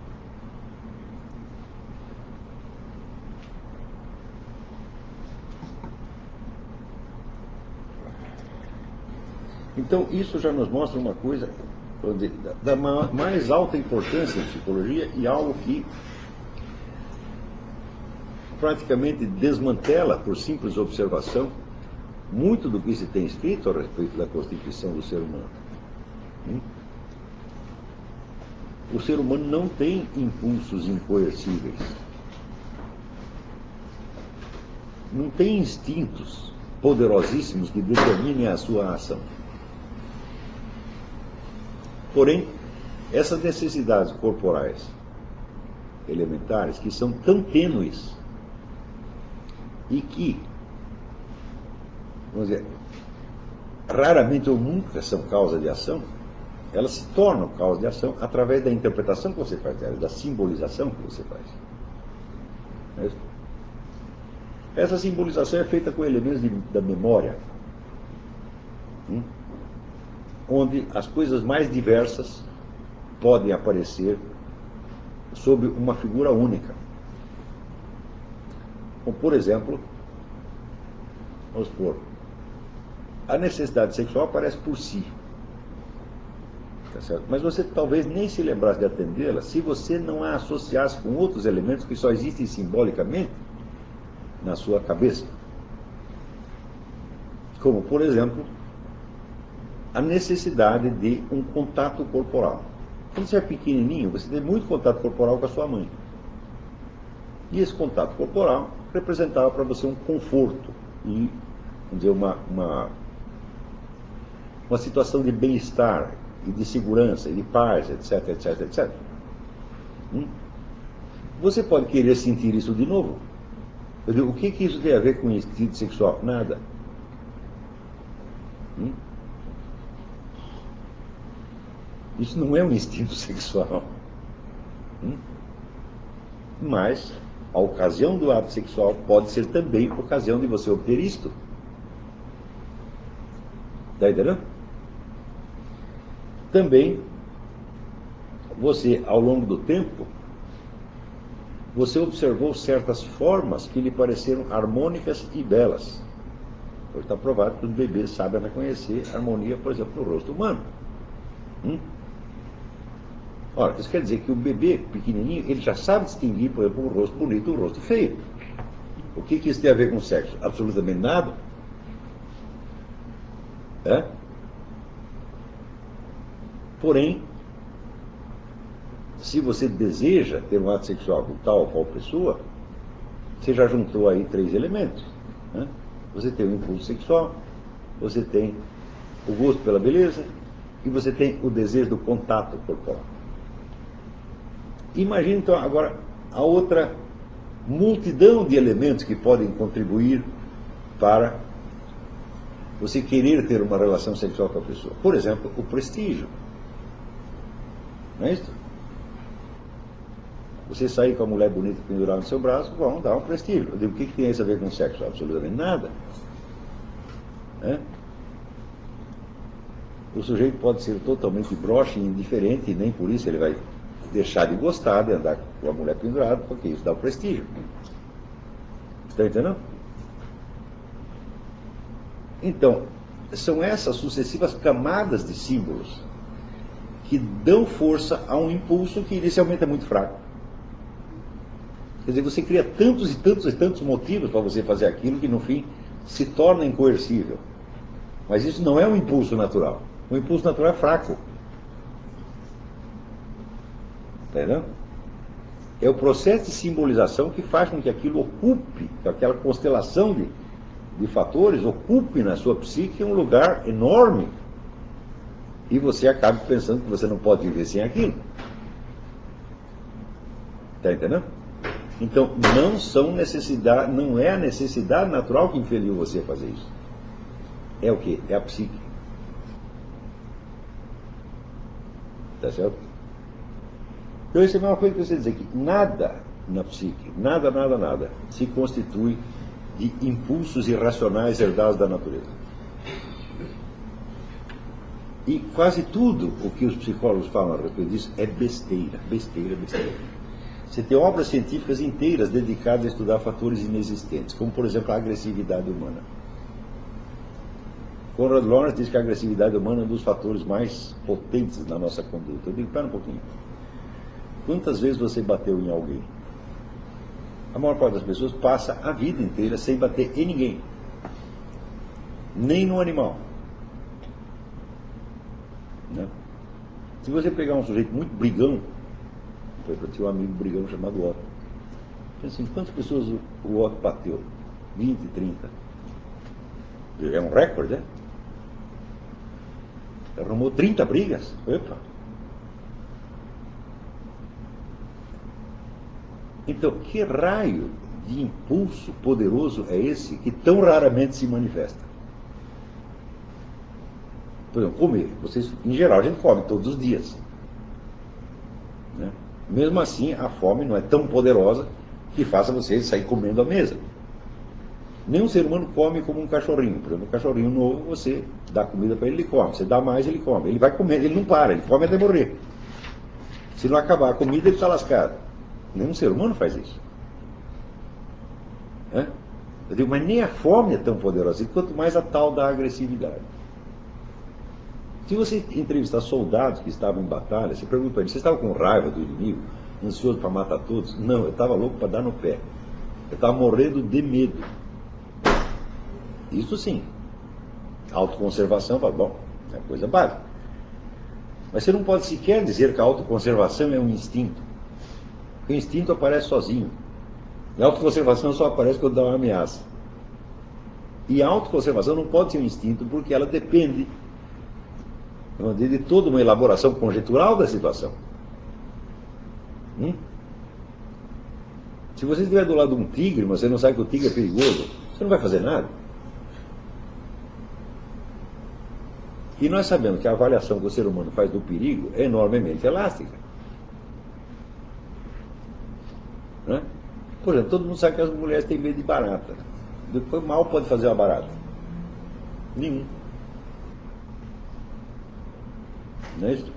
Então, isso já nos mostra uma coisa da mais alta importância em psicologia e algo que praticamente desmantela, por simples observação, muito do que se tem escrito a respeito da constituição do ser humano. O ser humano não tem impulsos incoercíveis. Não tem instintos poderosíssimos que determinem a sua ação. Porém, essas necessidades corporais elementares, que são tão tênues e que, vamos dizer, raramente ou nunca são causa de ação, elas se tornam causa de ação através da interpretação que você faz delas, da simbolização que você faz. Não é isso? Essa simbolização é feita com elementos de, da memória, hum? onde as coisas mais diversas podem aparecer sob uma figura única. Como, por exemplo, vamos supor, a necessidade sexual aparece por si. Tá certo? Mas você talvez nem se lembrasse de atendê-la se você não a associasse com outros elementos que só existem simbolicamente na sua cabeça. Como, por exemplo, a necessidade de um contato corporal. Quando você é pequenininho, você tem muito contato corporal com a sua mãe. E esse contato corporal representava para você um conforto e, vamos dizer, uma, uma, uma situação de bem-estar e de segurança e de paz, etc, etc, etcétera. Hum? Você pode querer sentir isso de novo. Eu digo, o que, que isso tem a ver com o instinto sexual? Nada. Hum? Isso não é um instinto sexual. Hum? Mas a ocasião do ato sexual pode ser também ocasião de você obter isto. Está entendendo? Também, você, ao longo do tempo, você observou certas formas que lhe pareceram harmônicas e belas. Hoje está provado que os bebês sabem reconhecer a harmonia, por exemplo, no rosto humano. Hum? Ora, isso quer dizer que o bebê pequenininho, ele já sabe distinguir, por exemplo, um rosto bonito e um rosto feio. O que, que isso tem a ver com sexo? Absolutamente nada. É? Porém, se você deseja ter um ato sexual com tal ou qual pessoa, você já juntou aí três elementos. Né? Você tem o impulso sexual, você tem o gosto pela beleza e você tem o desejo do contato corporal. Imagine então agora a outra multidão de elementos que podem contribuir para você querer ter uma relação sexual com a pessoa. Por exemplo, o prestígio. Não é isso? Você sair com a mulher bonita pendurada no seu braço, vão dar um prestígio. Eu digo, o que, que tem isso a ver com sexo? Absolutamente nada. É? O sujeito pode ser totalmente broxe e indiferente, e nem por isso ele vai deixar de gostar de andar com a mulher pendurada, porque isso dá o prestígio. Está entendendo? Então, são essas sucessivas camadas de símbolos que dão força a um impulso que inicialmente é muito fraco. Quer dizer, você cria tantos e tantos e tantos motivos para você fazer aquilo que no fim se torna incoercível. Mas isso não é um impulso natural. O impulso natural é fraco. Entendeu? É o processo de simbolização que faz com que aquilo ocupe, que aquela constelação de, de fatores ocupe na sua psique um lugar enorme. E você acaba pensando que você não pode viver sem aquilo. Está entendendo? Então, não são necessidade, não é a necessidade natural que impeliu você a fazer isso. É o quê? É a psique. Está certo? Então, isso é a mesma coisa que você dizer que nada na psique, nada, nada, nada, se constitui de impulsos irracionais herdados da natureza. E quase tudo o que os psicólogos falam a respeito disso é besteira, besteira, besteira. Você tem obras científicas inteiras dedicadas a estudar fatores inexistentes, como, por exemplo, a agressividade humana. Conrad Lawrence diz que a agressividade humana é um dos fatores mais potentes na nossa conduta. Eu digo, espera um pouquinho. Quantas vezes você bateu em alguém? A maior parte das pessoas passa a vida inteira sem bater em ninguém. Nem no animal. Né? Se você pegar um sujeito muito brigão, foi para ter um amigo brigão chamado Otto. Pensa assim, quantas pessoas o, o Otto bateu? vinte, trinta. É um recorde, né? Arrumou trinta brigas. Opa! Então, que raio de impulso poderoso é esse que tão raramente se manifesta? Por exemplo, comer. Vocês, em geral, a gente come todos os dias. Né? Mesmo assim, a fome não é tão poderosa que faça você sair comendo à mesa. Nenhum ser humano come como um cachorrinho. Por exemplo, um cachorrinho novo, você dá comida para ele, ele come. Você dá mais, ele come. Ele vai comer, ele não para, ele come até morrer. Se não acabar a comida, ele está lascado. Nenhum ser humano faz isso. É? Eu digo, mas nem a fome é tão poderosa, quanto mais a tal da agressividade. Se você entrevistar soldados que estavam em batalha, você pergunta para eles, você estava com raiva do inimigo, ansioso para matar todos? Não, eu estava louco para dar no pé. Eu estava morrendo de medo. Isso sim. Autoconservação, bom, é coisa básica. Mas você não pode sequer dizer que a autoconservação é um instinto. Porque o instinto aparece sozinho. E a autoconservação só aparece quando dá uma ameaça. E a autoconservação não pode ser um instinto porque ela depende de toda uma elaboração conjectural da situação. Hum? Se você estiver do lado de um tigre, mas você não sabe que o tigre é perigoso, você não vai fazer nada. E nós sabemos que a avaliação que o ser humano faz do perigo é enormemente elástica. Né? Por exemplo, todo mundo sabe que as mulheres têm medo de barata. Depois mal pode fazer uma barata. Nenhum. Não é isso?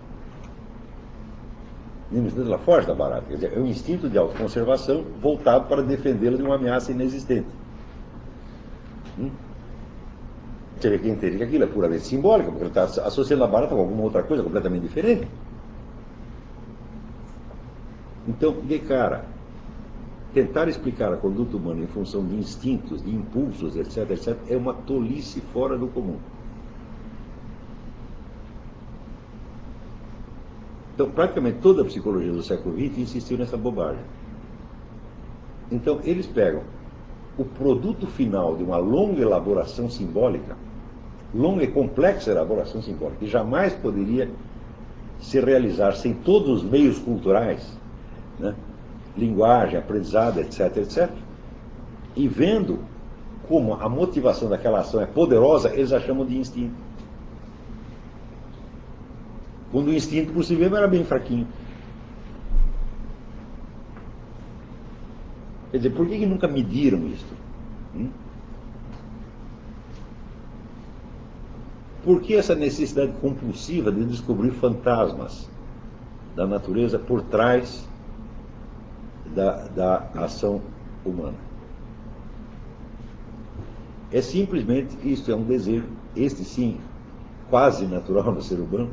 Nenhum instinto, ela foge da barata. Quer dizer, é um instinto de autoconservação voltado para defendê-la de uma ameaça inexistente. Hum? Teria que entender que aquilo é puramente simbólico, porque ele está associando a barata com alguma outra coisa completamente diferente. Então, de cara, tentar explicar a conduta humana em função de instintos, de impulsos, etc, etc, é uma tolice fora do comum. Então, praticamente toda a psicologia do século vinte insistiu nessa bobagem. Então, eles pegam o produto final de uma longa elaboração simbólica, longa e complexa elaboração simbólica, que jamais poderia se realizar sem todos os meios culturais, né? Linguagem, aprendizado, etc, etcétera. E vendo como a motivação daquela ação é poderosa, eles a chamam de instinto. Quando o instinto por si mesmo era bem fraquinho. Quer dizer, por que, que nunca mediram isso? Hum? Por que essa necessidade compulsiva de descobrir fantasmas da natureza por trás da, da ação humana? É simplesmente, isto é um desejo, este sim, quase natural no ser humano,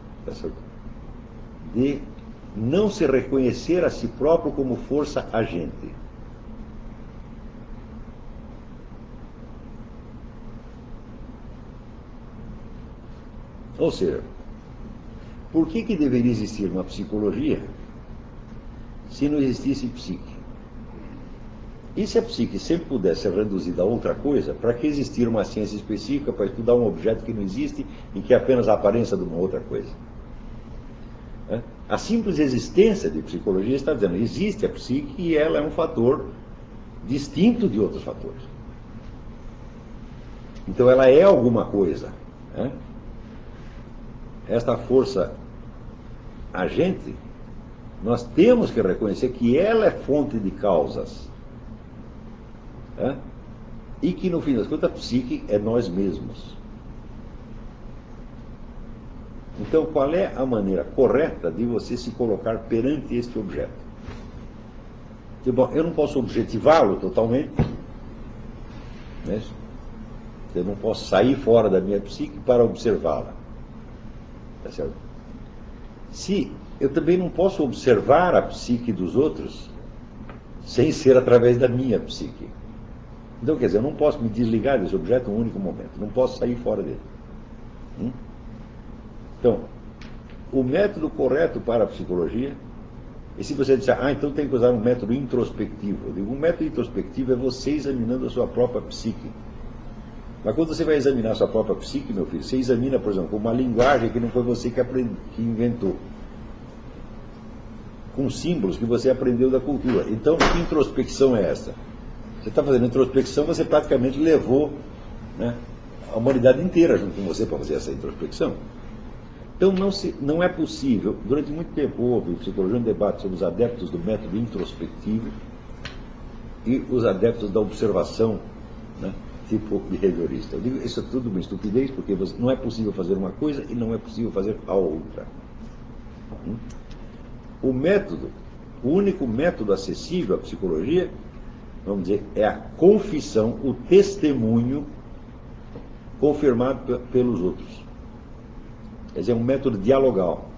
de não se reconhecer a si próprio como força agente. Ou seja, por que, que deveria existir uma psicologia se não existisse psique? E se a psique sempre pudesse ser reduzida a outra coisa, para que existir uma ciência específica para estudar um objeto que não existe e que é apenas a aparência de uma outra coisa? É? A simples existência de psicologia está dizendo, existe a psique e ela é um fator distinto de outros fatores. Então ela é alguma coisa. É? Esta força agente, nós temos que reconhecer que ela é fonte de causas. É? E que no fim das contas a psique é nós mesmos. Então qual é a maneira correta de você se colocar perante este objeto? Então, bom, eu não posso objetivá-lo totalmente, né? Eu não posso sair fora da minha psique para observá-la. Tá certo? Se eu também não posso observar a psique dos outros sem ser através da minha psique. Então, quer dizer, eu não posso me desligar desse objeto em um único momento, não posso sair fora dele. Hum? Então, o método correto para a psicologia, e se você disser, ah, então tem que usar um método introspectivo, eu digo, um método introspectivo é você examinando a sua própria psique. Mas quando você vai examinar a sua própria psique, meu filho, você examina, por exemplo, com uma linguagem que não foi você que, aprend... que inventou, com símbolos que você aprendeu da cultura. Então, que introspecção é essa? Você está fazendo introspecção, você praticamente levou, né, a humanidade inteira junto com você para fazer essa introspecção. Então não, se, não é possível, durante muito tempo houve em psicologia um debate sobre os adeptos do método introspectivo e os adeptos da observação, né, tipo behaviorista. Eu digo, isso é tudo uma estupidez, porque você, não é possível fazer uma coisa e não é possível fazer a outra. O método, o único método acessível à psicologia, vamos dizer, é a confissão, o testemunho confirmado pelos outros. Quer dizer, é um método dialogal.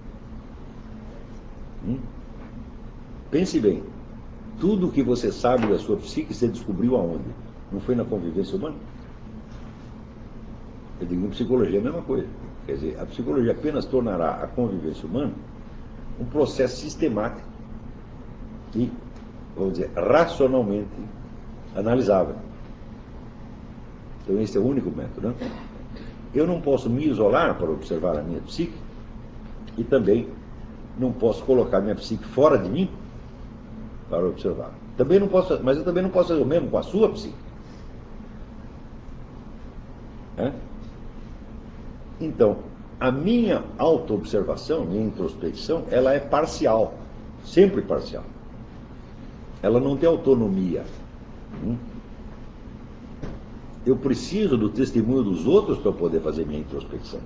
Hum? Pense bem, tudo o que você sabe da sua psique, você descobriu aonde? Não foi na convivência humana? Eu digo, em psicologia é a mesma coisa. Quer dizer, a psicologia apenas tornará a convivência humana um processo sistemático e, vamos dizer, racionalmente analisável. Então esse é o único método, né? Eu não posso me isolar para observar a minha psique e também não posso colocar minha psique fora de mim para observar. Também não posso, mas eu também não posso fazer o mesmo com a sua psique. É? Então, a minha autoobservação, minha introspecção, ela é parcial, sempre parcial. Ela não tem autonomia. Eu preciso do testemunho dos outros para poder fazer minha introspecção.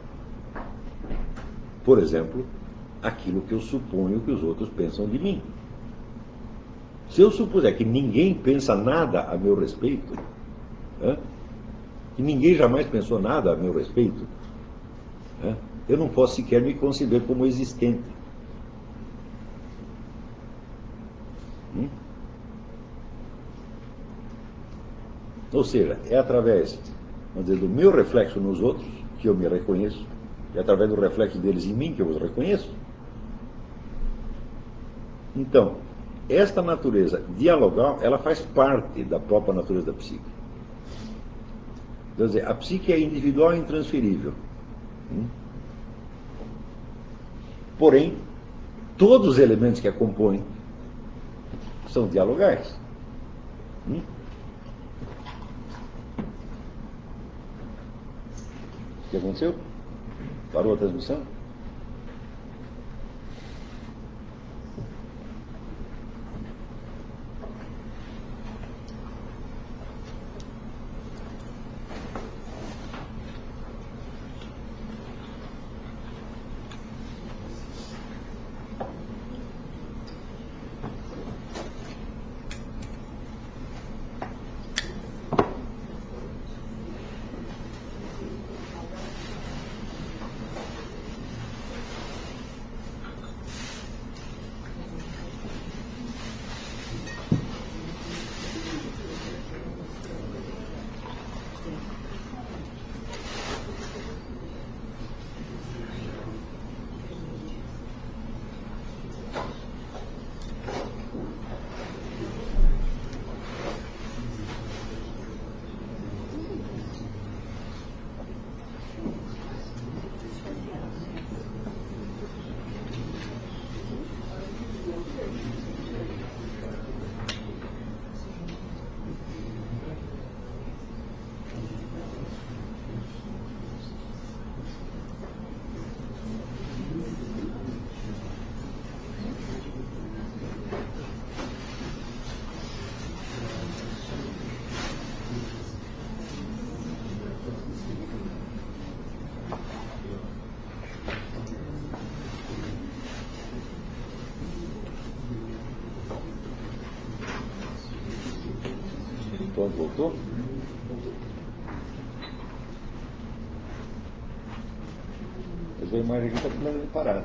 Por exemplo, aquilo que eu suponho que os outros pensam de mim. Se eu supuser que ninguém pensa nada a meu respeito, né, que ninguém jamais pensou nada a meu respeito, né, eu não posso sequer me conceber como existente. Hum? Ou seja, é através, vamos dizer, do meu reflexo nos outros que eu me reconheço, é através do reflexo deles em mim que eu os reconheço. Então, esta natureza dialogal, ela faz parte da própria natureza da psique. Quer dizer, a psique é individual e intransferível. Hum? Porém, todos os elementos que a compõem são dialogais. Hum? O que aconteceu? Parou a transmissão? Pronto, voltou? Mas a imagem aqui está completamente parada.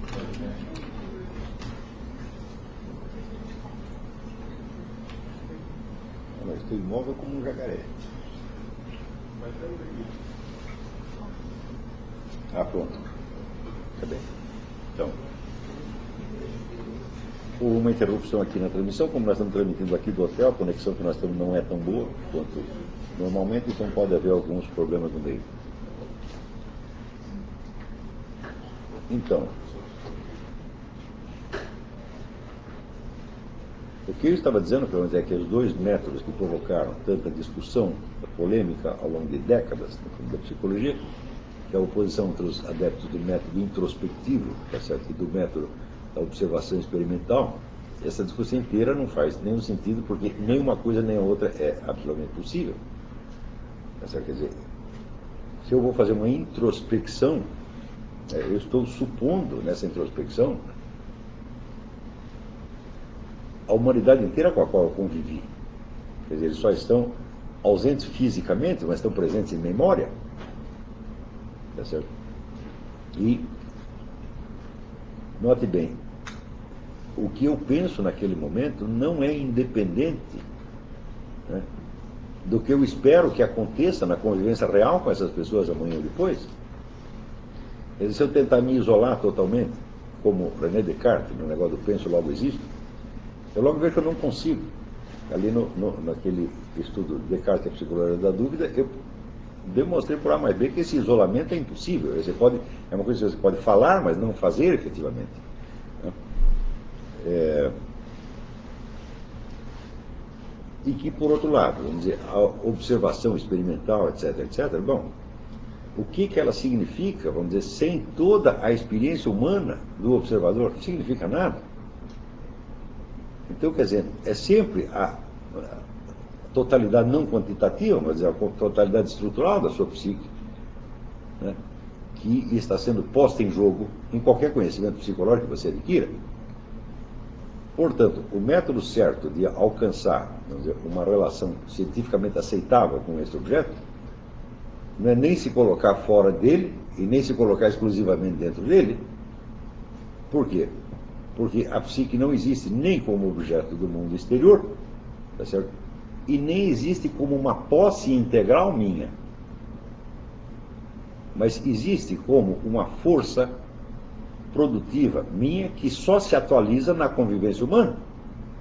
Ela está imóvel como um jacaré. Ah, pronto. Tá bem. Então, houve uma interrupção aqui na transmissão, como nós estamos transmitindo aqui do hotel, a conexão que nós temos não é tão boa quanto normalmente, então pode haver alguns problemas no meio. Então, o que eu estava dizendo, pelo menos, é que os dois métodos que provocaram tanta discussão, polêmica ao longo de décadas no campo da psicologia, que é a oposição entre os adeptos do método introspectivo, tá certo? E do método da observação experimental, essa discussão inteira não faz nenhum sentido, porque nem uma coisa nem a outra é absolutamente possível. Tá certo? Quer dizer, se eu vou fazer uma introspecção, eu estou supondo nessa introspecção a humanidade inteira com a qual eu convivi. Quer dizer, eles só estão ausentes fisicamente, mas estão presentes em memória. Tá certo? E, note bem, o que eu penso naquele momento não é independente, né, do que eu espero que aconteça na convivência real com essas pessoas amanhã ou depois. Quer dizer, se eu tentar me isolar totalmente, como René Descartes, no negócio do penso logo existo, eu logo vejo que eu não consigo. Ali no, no, naquele estudo Descartes e a Psicologia da Dúvida, eu demonstrei por A mais B que esse isolamento é impossível. Você pode, é uma coisa que você pode falar, mas não fazer efetivamente. É, e que, por outro lado, vamos dizer, a observação experimental, etc, etc, bom, o que que ela significa, vamos dizer, sem toda a experiência humana do observador? Não significa nada. Então, quer dizer, é sempre a, a totalidade não quantitativa, mas a totalidade estrutural da sua psique, né, que está sendo posta em jogo em qualquer conhecimento psicológico que você adquira. Portanto, o método certo de alcançar, vamos dizer, uma relação cientificamente aceitável com esse objeto não é nem se colocar fora dele e nem se colocar exclusivamente dentro dele. Por quê? Porque a psique não existe nem como objeto do mundo exterior, tá certo? E nem existe como uma posse integral minha, mas existe como uma força produtiva minha que só se atualiza na convivência humana.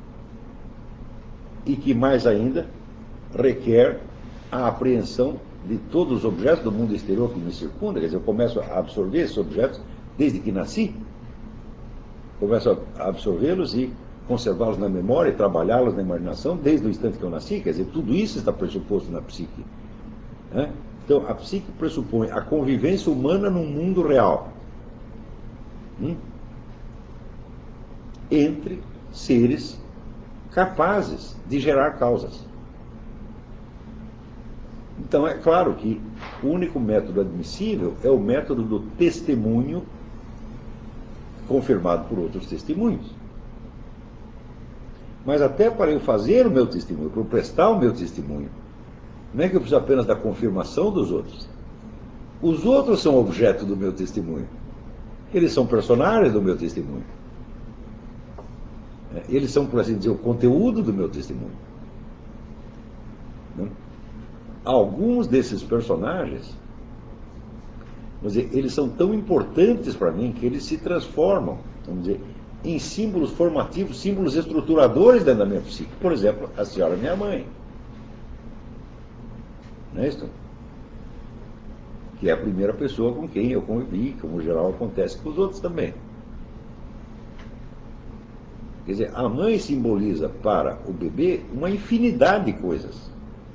e que, mais ainda, requer a apreensão de todos os objetos do mundo exterior que me circunda. Quer dizer, eu começo a absorver esses objetos desde que nasci, começo a absorvê-los e conservá-los na memória e trabalhá-los na imaginação desde o instante que eu nasci. Quer dizer, tudo isso está pressuposto na psique, né? Então, a psique pressupõe a convivência humana num mundo real, hum? entre seres capazes de gerar causas. Então, é claro que o único método admissível é o método do testemunho confirmado por outros testemunhos. Mas até para eu fazer o meu testemunho, para eu prestar o meu testemunho, não é que eu preciso apenas da confirmação dos outros. Os outros são objeto do meu testemunho. Eles são personagens do meu testemunho. Eles são, por assim dizer, o conteúdo do meu testemunho. Não? Alguns desses personagens, vamos dizer, eles são tão importantes para mim que eles se transformam, vamos dizer, em símbolos formativos, símbolos estruturadores dentro da minha psique. Por exemplo, a senhora minha mãe. Não é isso? Que é a primeira pessoa com quem eu convivi, como geral acontece com os outros também. Quer dizer, a mãe simboliza para o bebê uma infinidade de coisas.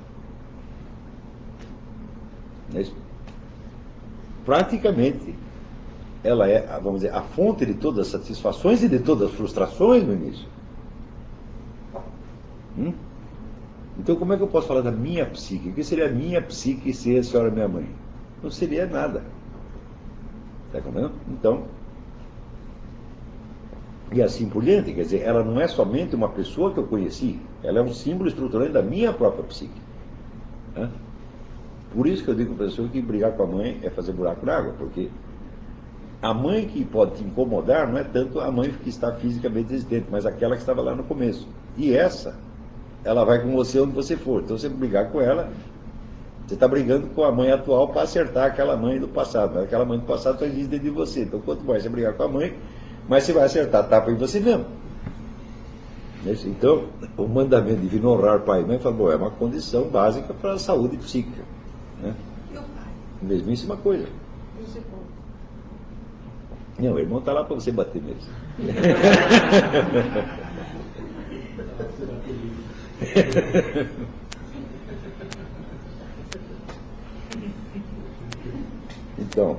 Não é isso? Praticamente, ela é, vamos dizer, a fonte de todas as satisfações e de todas as frustrações no início. Hum? Então, como é que eu posso falar da minha psique? O que seria a minha psique se a senhora minha mãe? Não seria nada. Está entendendo? Então, e assim por diante, quer dizer, ela não é somente uma pessoa que eu conheci, ela é um símbolo estruturante da minha própria psique. Né? Por isso que eu digo para a pessoa que brigar com a mãe é fazer buraco na água, porque a mãe que pode te incomodar não é tanto a mãe que está fisicamente existente, mas aquela que estava lá no começo. E essa, ela vai com você onde você for. Então, você brigar com ela, você está brigando com a mãe atual para acertar aquela mãe do passado. Mas aquela mãe do passado só existe dentro de você. Então, quanto mais você brigar com a mãe, mais você vai acertar a tapa em você mesmo. Então, o mandamento divino honrar pai e mãe fala, bom, é uma condição básica para a saúde psíquica. Né? E o pai? Mesmíssima coisa. E o segundo? Não, o irmão está lá para você bater mesmo. Então,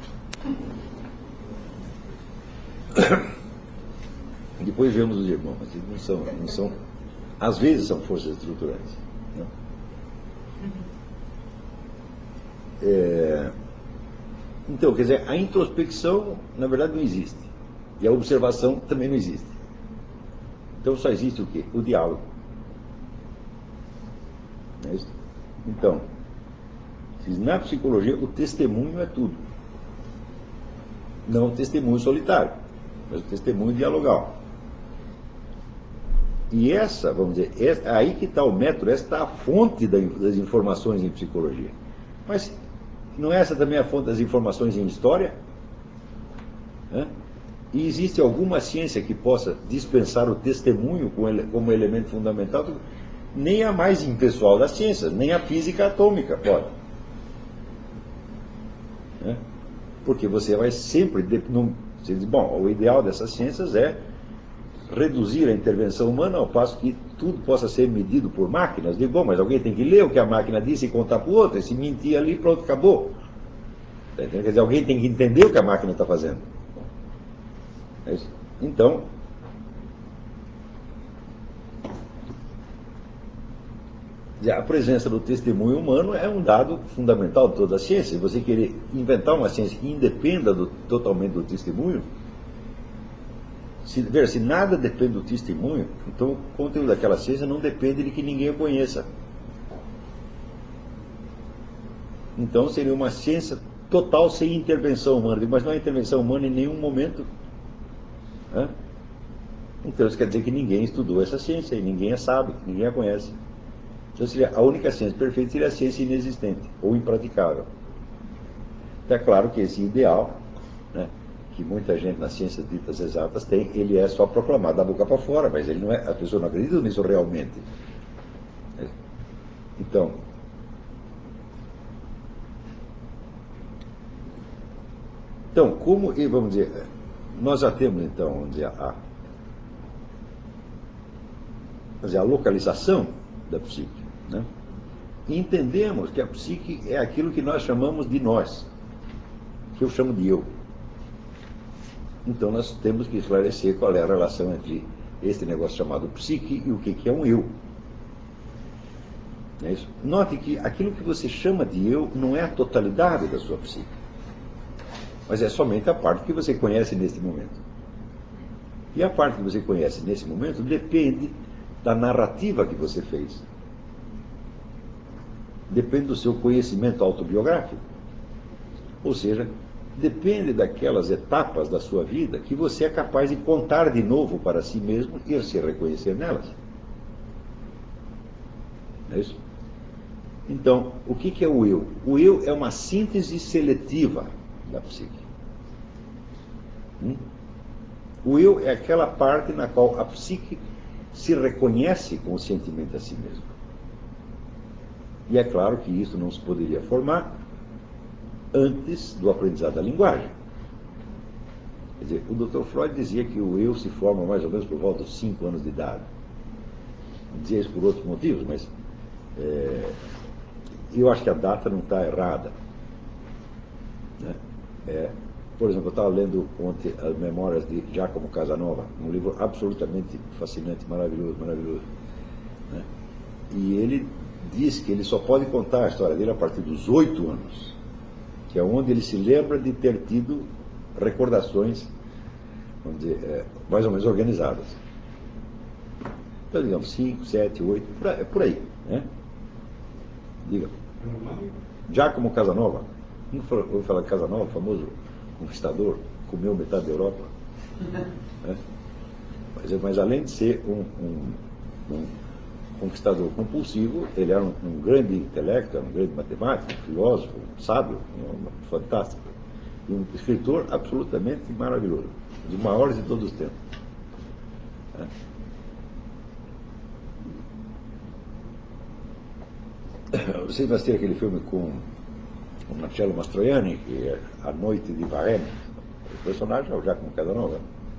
depois vemos os irmãos, mas eles não são, não são, às vezes são forças estruturantes. Né? É, então, quer dizer, a introspecção, na verdade, não existe. E a observação também não existe. Então só existe o quê? O diálogo. Não é isso? Então, na psicologia, o testemunho é tudo. Não o testemunho solitário, mas o testemunho dialogal. E essa, vamos dizer, é aí que está o método, essa está a fonte das informações em psicologia. Mas não é essa também a fonte das informações em história? Né? E existe alguma ciência que possa dispensar o testemunho como elemento fundamental? Nem a mais impessoal das ciências, nem a física atômica pode. Né? Porque você vai sempre... Você diz, bom, o ideal dessas ciências é reduzir a intervenção humana ao passo que tudo possa ser medido por máquinas. Digo, bom, mas alguém tem que ler o que a máquina disse e contar para o outro, e se mentir ali, pronto, acabou. Quer dizer, alguém tem que entender o que a máquina está fazendo. É isso. Então, a presença do testemunho humano é um dado fundamental de toda a ciência. Se você querer inventar uma ciência que independa do, totalmente do testemunho, se, ver, se nada depende do testemunho, então o conteúdo daquela ciência não depende de que ninguém a conheça. Então seria uma ciência total sem intervenção humana. Mas não há intervenção humana em nenhum momento. Né? Então isso quer dizer que ninguém estudou essa ciência, e ninguém a sabe, ninguém a conhece. Então seria, a única ciência perfeita seria a ciência inexistente, ou impraticável. Então é claro que esse ideal, né, que muita gente nas ciências ditas exatas tem, ele é só proclamado da boca para fora, mas ele não é, as pessoas não acreditam nisso realmente. Então, então, como, e vamos dizer, nós já temos então, vamos dizer, a, vamos dizer, a localização da psique, né? E entendemos que a psique é aquilo que nós chamamos de nós, que eu chamo de eu. Então nós temos que esclarecer qual é a relação entre este negócio chamado psique e o que é um eu. Não é isso? Note que aquilo que você chama de eu não é a totalidade da sua psique, mas é somente a parte que você conhece neste momento. E a parte que você conhece nesse momento depende da narrativa que você fez. Depende do seu conhecimento autobiográfico. Ou seja, depende daquelas etapas da sua vida que você é capaz de contar de novo para si mesmo e se reconhecer nelas. Não é isso? Então, o que é o eu? O eu é uma síntese seletiva da psique. Hum? O eu é aquela parte na qual a psique se reconhece conscientemente a si mesma. E é claro que isso não se poderia formar antes do aprendizado da linguagem. Quer dizer, o doutor Freud dizia que o eu se forma mais ou menos por volta dos cinco anos de idade. Dizia isso por outros motivos, mas é, eu acho que a data não está errada. Né? É, por exemplo, eu estava lendo ontem as memórias de Giacomo Casanova, um livro absolutamente fascinante, maravilhoso, maravilhoso. Né? E ele diz que ele só pode contar a história dele a partir dos oito anos, que é onde ele se lembra de ter tido recordações, vamos dizer, é, mais ou menos organizadas. Então, digamos, cinco, sete, oito, por aí. Por aí, né? Diga. Giacomo Casanova. Ouviu falar de Casanova, famoso conquistador, comeu metade da Europa. Né? Mas, mas além de ser um, um, um conquistador compulsivo, ele era um, um grande intelecto, era um grande matemático, um filósofo, um sábio, um, um fantástico. E um escritor absolutamente maravilhoso, um dos maiores de todos os tempos. Né? Vocês vão ter aquele filme com o Marcello Mastroianni, que é A Noite de Varenne. O personagem é o Giacomo Casanova.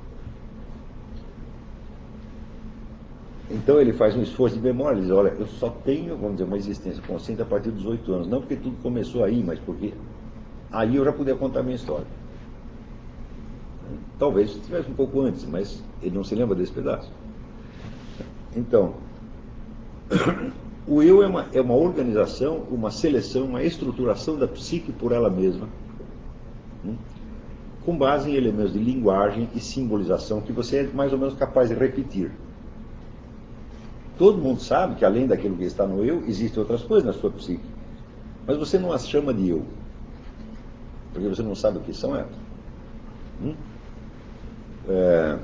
Então ele faz um esforço de memória, ele diz, olha, eu só tenho, vamos dizer, uma existência consciente a partir dos oito anos, não porque tudo começou aí, mas porque aí eu já podia contar a minha história. Talvez estivesse um pouco antes, mas ele não se lembra desse pedaço. Então, o eu é uma, é uma organização, uma seleção, uma estruturação da psique por ela mesma, hein, com base em elementos de linguagem e simbolização que você é mais ou menos capaz de repetir. Todo mundo sabe que além daquilo que está no eu, existem outras coisas na sua psique, mas você não as chama de eu, porque você não sabe o que são elas. Hum? É...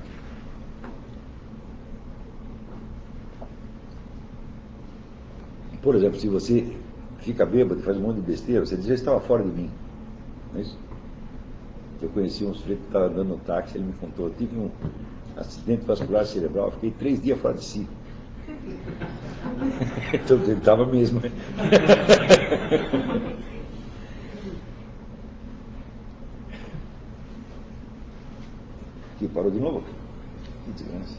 Por exemplo, se você fica bêbado e faz um monte de besteira, você diz, eu estava fora de mim. Não é isso? Eu conheci um sujeito que estava andando no táxi, ele me contou, eu tive um acidente vascular cerebral, fiquei três dias fora de si. Então ele estava mesmo. Aqui, parou de novo? Que desgraça.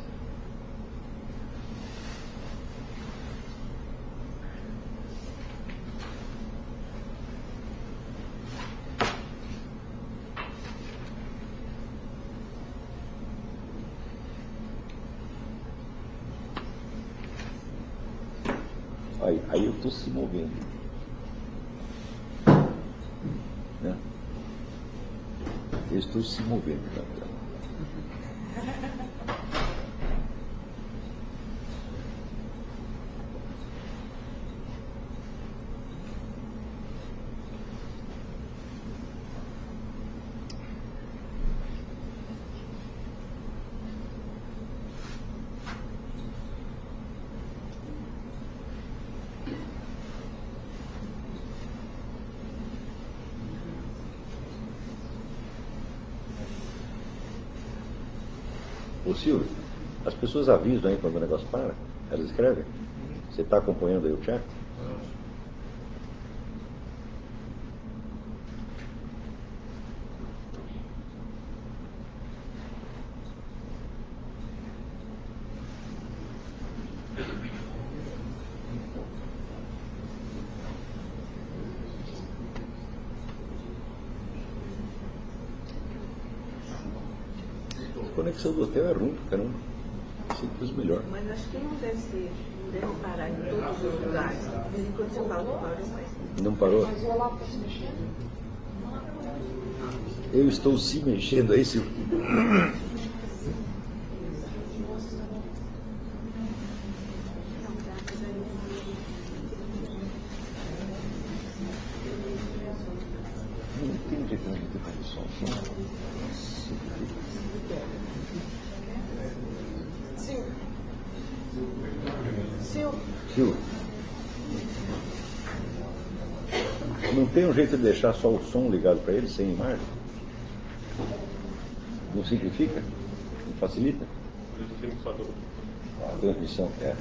Aí, aí eu estou se movendo. Né? Eu estou se movendo na tela. Ô Silvio, as pessoas avisam aí quando o negócio para? Elas escrevem? Você está acompanhando aí o chat? conexão do hotel é ruim, caramba. Simples melhor. Mas acho que não deve ser, não deve parar em todos os lugares. De vez em quando você fala, não parou, mas Não parou? Mas o Olavo está se mexendo? Eu estou se mexendo aí, Silvio. Não tem jeito de ter condição. Silvio. Silvio. Silvio, não tem um jeito de deixar só o som ligado para ele, sem imagem? Não simplifica? Não facilita? A transmissão, é.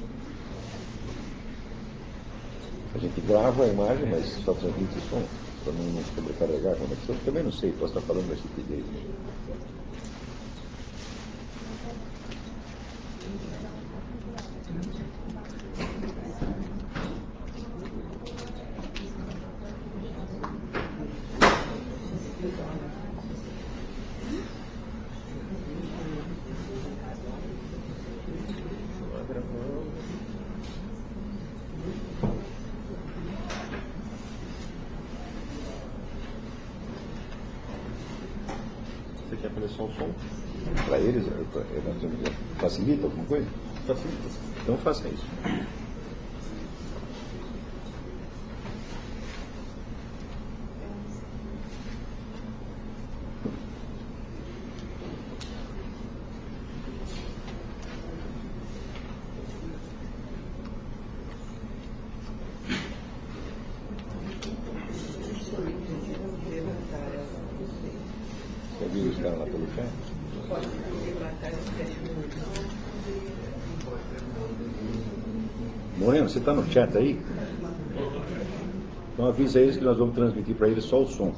A gente grava a imagem, mas só transmite o som, para não sobrecarregar a conexão. Também não sei, posso estar falando da estupidez. Você quer fazer só o som? Para eles, é, é, facilita alguma coisa? Facilita. Então faça isso. Você viu os caras lá pelo chat? Moreno, você está no chat aí? Então avisa eles que nós vamos transmitir para eles só o som.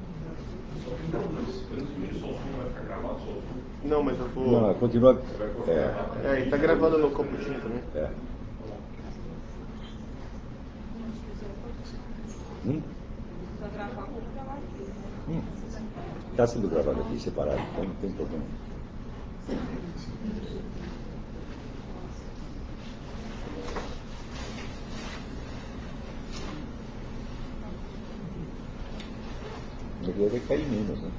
Não, mas eu vou. Não, continua. É, É, e tá gravando no Computinho também. é. Hum? Hum. Está sendo gravado aqui separado, então não tem problema. Ele vai cair em Minas, né?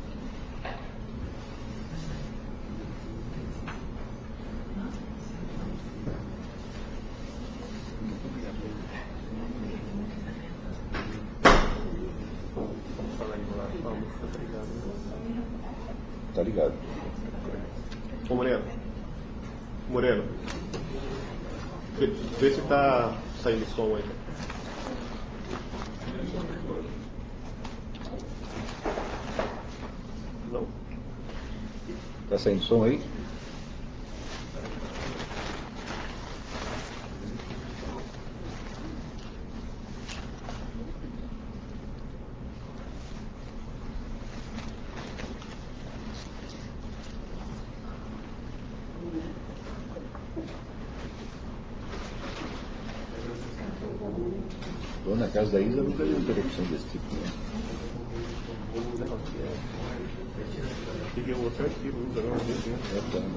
Tá ligado? Ô Moreno. Moreno. Vê, vê se tá saindo som aí. Não? Tá saindo som aí? Tô na casa da Isa, nunca vi interrupção desse tipo, né? Peguei o outro arquivo, usa agora mesmo, né? É, tá.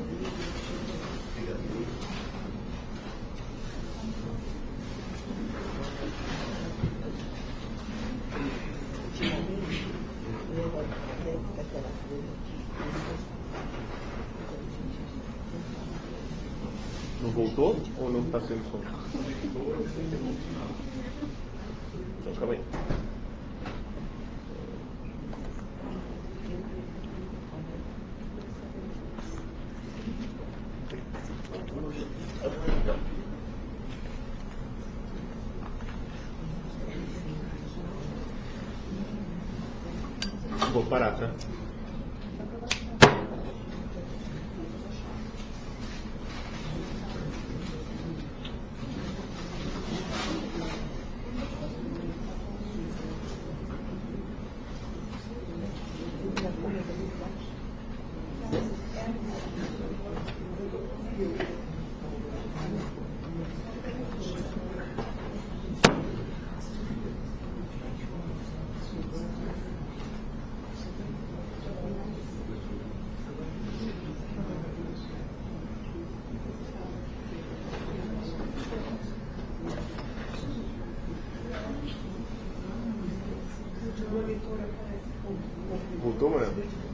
Não voltou ou não tá sendo som? Então calma aí. Vou parar, tá? Voltou, Moreno?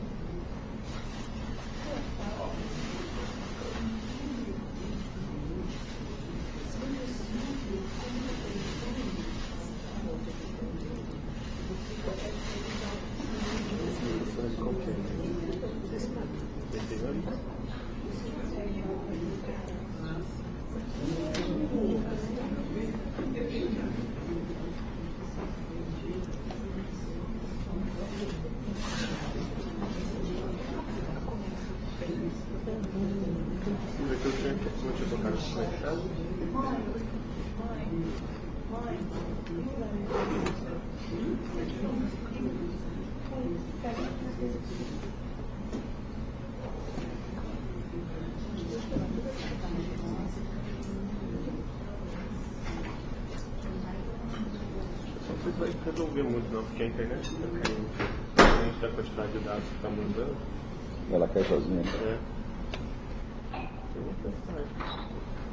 Não vai resolver muito não, porque a internet está caindo. A gente da quantidade de dados que está mandando. Ela cai sozinha. É. Eu vou tentar.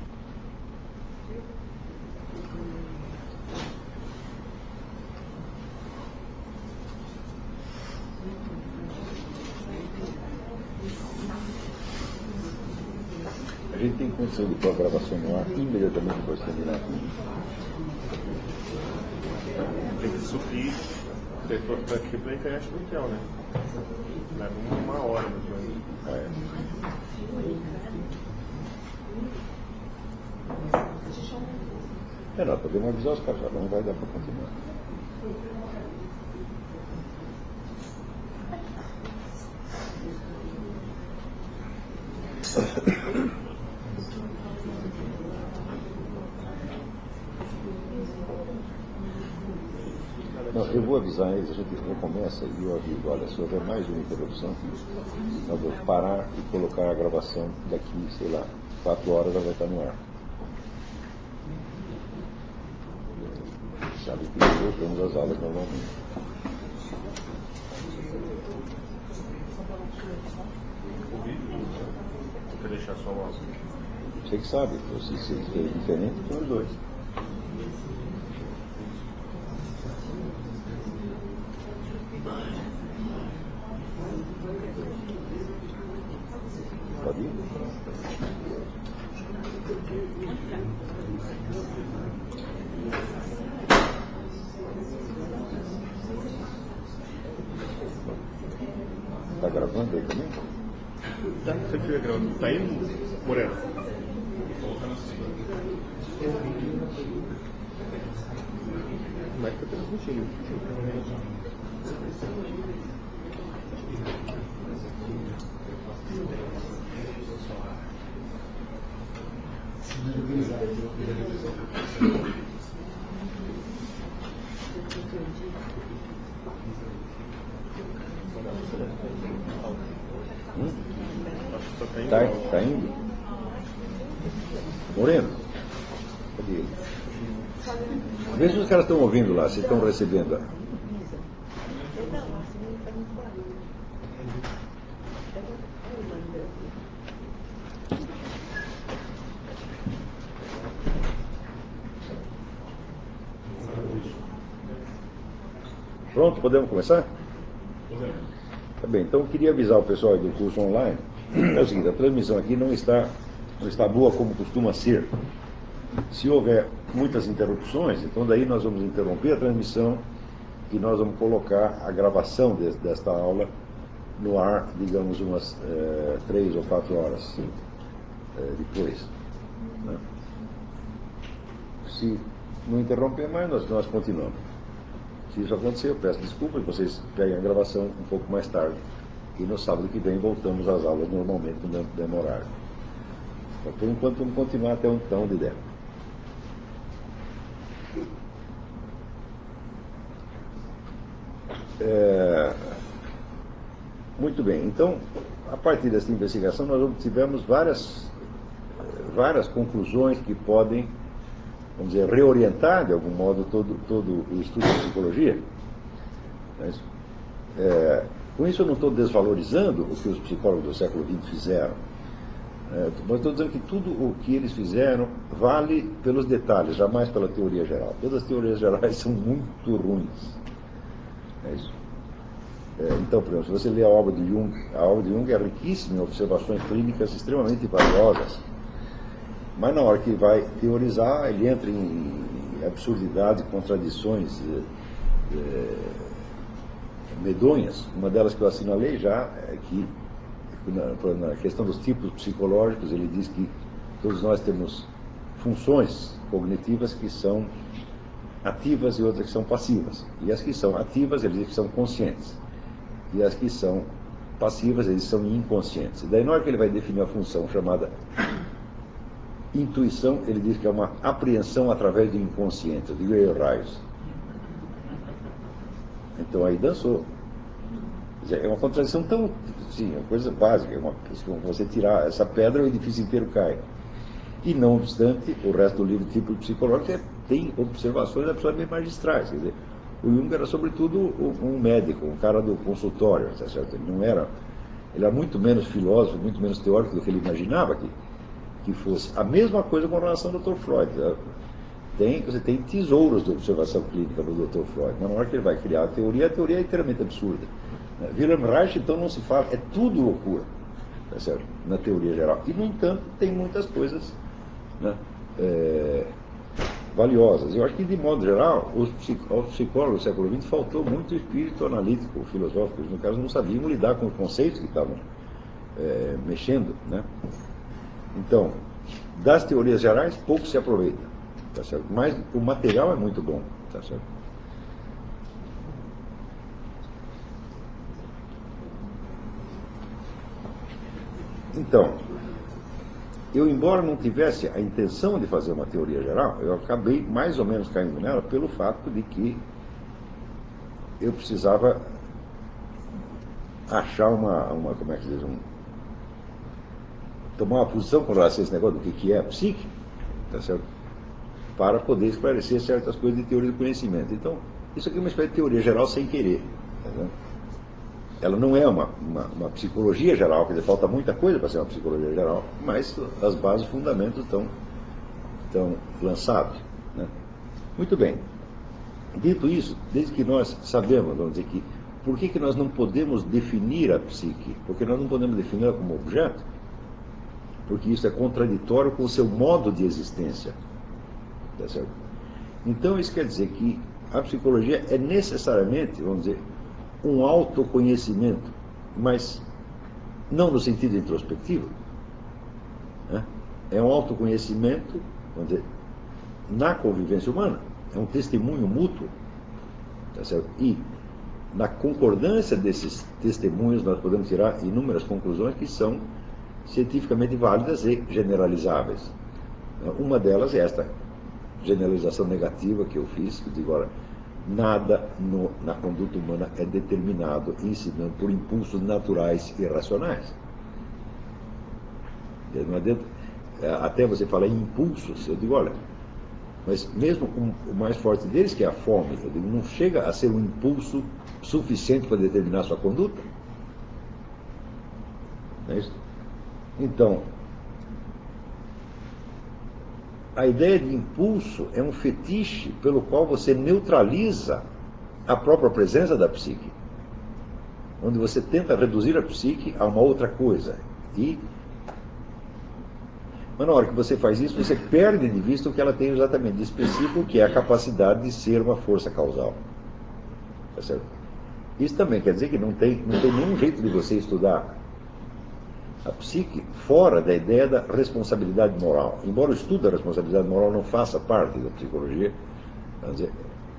A gente tem condição de pôr a gravação no ar imediatamente depois de terminar. Tem que subir daqui para a internet do hotel, né? Leva uma hora mais ou menos. Ah, é. É, nós podemos avisar os caras, não vai dar para continuar. Não, eu vou avisar eles, a gente recomeça e eu aviso, olha, se houver mais uma interrupção, nós vamos parar e colocar a gravação daqui, sei lá, quatro horas ela vai estar no ar. Sabe que voltamos às aulas normalmente. O vídeo, você quer deixar só o áudio? Você que sabe, se se é diferente, são os dois. Pode ir? Está gravando aí também? Tá, você que gravando. Tá indo, Moreno? Mas tá transmitindo. Hum? Acho que só tá indo. Tá, tá indo? Moreno? Cadê ele? Vê se os caras estão ouvindo lá, se estão recebendo. Pronto, podemos começar? Tá bem, então eu queria avisar o pessoal do curso online. É o seguinte, a transmissão aqui não está, não está boa como costuma ser. Se houver muitas interrupções, então daí nós vamos interromper a transmissão e nós vamos colocar a gravação de, desta aula no ar, digamos, umas é, três ou quatro horas é, depois. Né? Se não interromper mais, nós, nós continuamos. Se isso acontecer, eu peço desculpas, vocês peguem a gravação um pouco mais tarde. E no sábado que vem voltamos às aulas normalmente no mesmo horário. Então, por enquanto, vamos continuar até então de der. É... Muito bem, então, a partir dessa investigação, nós tivemos várias, várias conclusões que podem, vamos dizer, reorientar de algum modo todo, todo o estudo de psicologia. Mas, é, com isso eu não estou desvalorizando o que os psicólogos do século vinte fizeram, é, mas estou dizendo que tudo o que eles fizeram vale pelos detalhes, jamais pela teoria geral. Todas as teorias gerais são muito ruins. É isso. É, então, por exemplo, se você lê a obra de Jung, a obra de Jung é riquíssima em observações clínicas extremamente valiosas, mas na hora que vai teorizar, ele entra em absurdidade, contradições é, é, medonhas. Uma delas que eu assinalei já é que, na, na questão dos tipos psicológicos, ele diz que todos nós temos funções cognitivas que são ativas e outras que são passivas. E as que são ativas, ele diz que são conscientes. E as que são passivas, eles são inconscientes. E daí, na hora que ele vai definir a função chamada intuição, ele diz que é uma apreensão através do inconsciente. Eu digo, eu raios. Então aí dançou. Quer dizer, é uma contradição tão, sim, é uma coisa básica. É uma, você tirar essa pedra, o edifício inteiro cai. E não obstante, o resto do livro tipo psicológico tem observações absolutamente magistrais. Quer dizer, o Jung era sobretudo um médico, um cara do consultório, tá certo? Ele não era, ele era muito menos filósofo, muito menos teórico do que ele imaginava que, que fosse. A mesma coisa com relação ao doutor Freud. Tem, você tem tesouros de observação clínica do doutor Freud, mas na hora que ele vai criar a teoria, a teoria é inteiramente absurda. Wilhelm Reich, então, não se fala, é tudo loucura, tá certo? Na teoria geral. E, no entanto, tem muitas coisas, né, é, valiosas. Eu acho que, de modo geral, os psicólogos do século vinte faltou muito espírito analítico, filosófico. Eles, no caso, não sabiam lidar com os conceitos que estavam é, mexendo, né? Então, das teorias gerais, pouco se aproveita, tá certo? Mas o material é muito bom, tá certo? Então, eu, embora não tivesse a intenção de fazer uma teoria geral, eu acabei mais ou menos caindo nela pelo fato de que eu precisava achar uma, uma como é que diz, um, tomar uma posição com relação a esse negócio do que, que é a psique, tá certo? Para poder esclarecer certas coisas de teoria do conhecimento. Então, isso aqui é uma espécie de teoria geral sem querer, tá certo? Ela não é uma, uma, uma psicologia geral, quer dizer, falta muita coisa para ser uma psicologia geral, mas as bases, os fundamentos estão, estão lançados, né? Muito bem. Dito isso, desde que nós sabemos, vamos dizer que, por que, que nós não podemos definir a psique? Porque nós não podemos definir-la como objeto, porque isso é contraditório com o seu modo de existência, tá certo? Então, isso quer dizer que a psicologia é necessariamente, vamos dizer, um autoconhecimento, mas não no sentido introspectivo, né? É um autoconhecimento, vamos dizer, na convivência humana, é um testemunho mútuo, tá certo? E na concordância desses testemunhos nós podemos tirar inúmeras conclusões que são cientificamente válidas e generalizáveis. Uma delas é esta generalização negativa que eu fiz, que eu digo, olha, nada no, na conduta humana é determinado, ensinando por impulsos naturais e racionais. Não adianta, até você falar em impulsos, eu digo, olha, mas mesmo com o mais forte deles, que é a fome, eu digo, não chega a ser um impulso suficiente para determinar sua conduta. Não é isso? Então, a ideia de impulso é um fetiche pelo qual você neutraliza a própria presença da psique, onde você tenta reduzir a psique a uma outra coisa. E, mas na hora que você faz isso, você perde de vista o que ela tem exatamente de específico, que é a capacidade de ser uma força causal. Tá certo? Isso também quer dizer que não tem, não tem nenhum jeito de você estudar a psique fora da ideia da responsabilidade moral. Embora o estudo da responsabilidade moral não faça parte da psicologia, vamos dizer,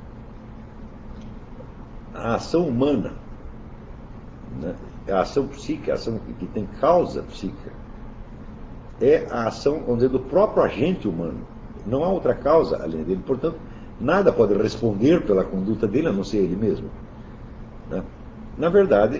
a ação humana, né, a ação psíquica, a ação que tem causa psíquica, é a ação, vamos dizer, do próprio agente humano. Não há outra causa além dele. Portanto, nada pode responder pela conduta dele, a não ser ele mesmo, né? Na verdade,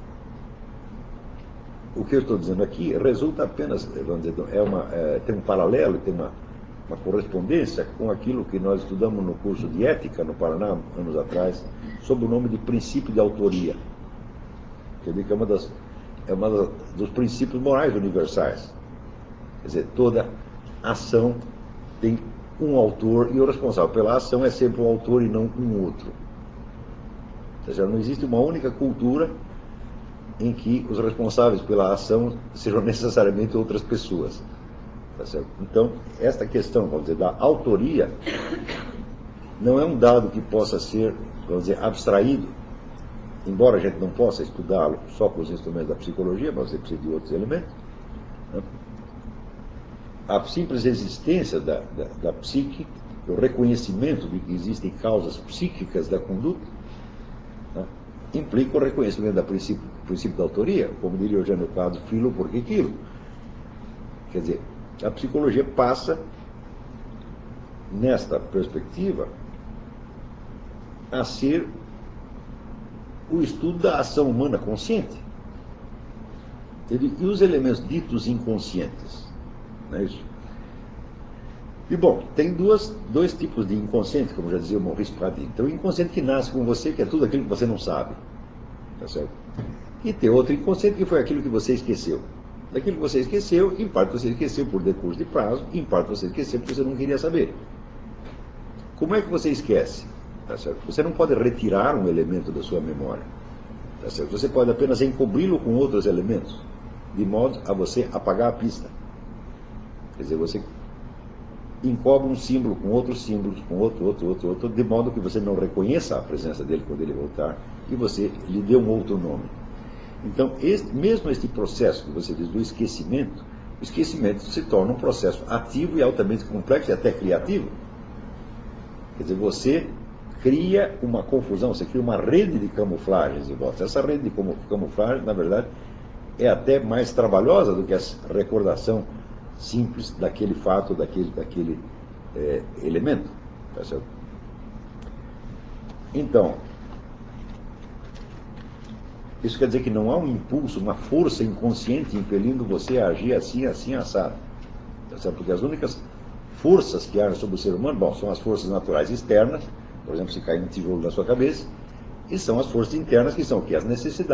o que eu estou dizendo aqui resulta apenas, vamos dizer, é uma, é, tem um paralelo, tem uma, uma correspondência com aquilo que nós estudamos no curso de ética no Paraná, anos atrás, sob o nome de princípio de autoria. Quer dizer que é uma das, é uma das, dos princípios morais universais. Quer dizer, toda ação tem um autor e o responsável pela ação é sempre um autor e não um outro. Ou seja, não existe uma única cultura em que os responsáveis pela ação sejam necessariamente outras pessoas. Tá certo? Então, esta questão, vamos dizer, da autoria, não é um dado que possa ser, vamos dizer, abstraído, embora a gente não possa estudá-lo só com os instrumentos da psicologia, mas você precisa de outros elementos. Né? A simples existência da, da, da psique, o reconhecimento de que existem causas psíquicas da conduta, né, implica o reconhecimento do princípio, princípio da autoria, como diria o Eugênio Quadros, filo porque quilo. Quer dizer, a psicologia passa, nesta perspectiva, a ser o estudo da ação humana consciente. E os elementos ditos inconscientes. Não é isso? E, bom, tem duas, dois tipos de inconsciente, como já dizia o Maurice Pradin. Tem o inconsciente que nasce com você, que é tudo aquilo que você não sabe. Tá certo? E tem outro inconsciente que foi aquilo que você esqueceu. Daquilo que você esqueceu, em parte você esqueceu por decurso de prazo, em parte você esqueceu porque você não queria saber. Como é que você esquece? Tá certo? Você não pode retirar um elemento da sua memória. Tá certo? Você pode apenas encobri-lo com outros elementos, de modo a você apagar a pista. Quer dizer, você encobre um símbolo com outros símbolos, com outro, outro, outro, outro, de modo que você não reconheça a presença dele quando ele voltar, e você lhe dê um outro nome. Então, este, mesmo este processo que você diz do esquecimento, o esquecimento se torna um processo ativo e altamente complexo e até criativo. Quer dizer, você cria uma confusão, você cria uma rede de camuflagens em volta. Essa rede de camuflagem, na verdade, é até mais trabalhosa do que a recordação simples daquele fato, daquele, daquele é, elemento. Tá certo? Então, isso quer dizer que não há um impulso, uma força inconsciente impelindo você a agir assim, assim, assado. Tá certo? Porque as únicas forças que há sobre o ser humano, bom, são as forças naturais externas, por exemplo, se cair um tijolo na sua cabeça, e são as forças internas, que são o quê? As necessidades.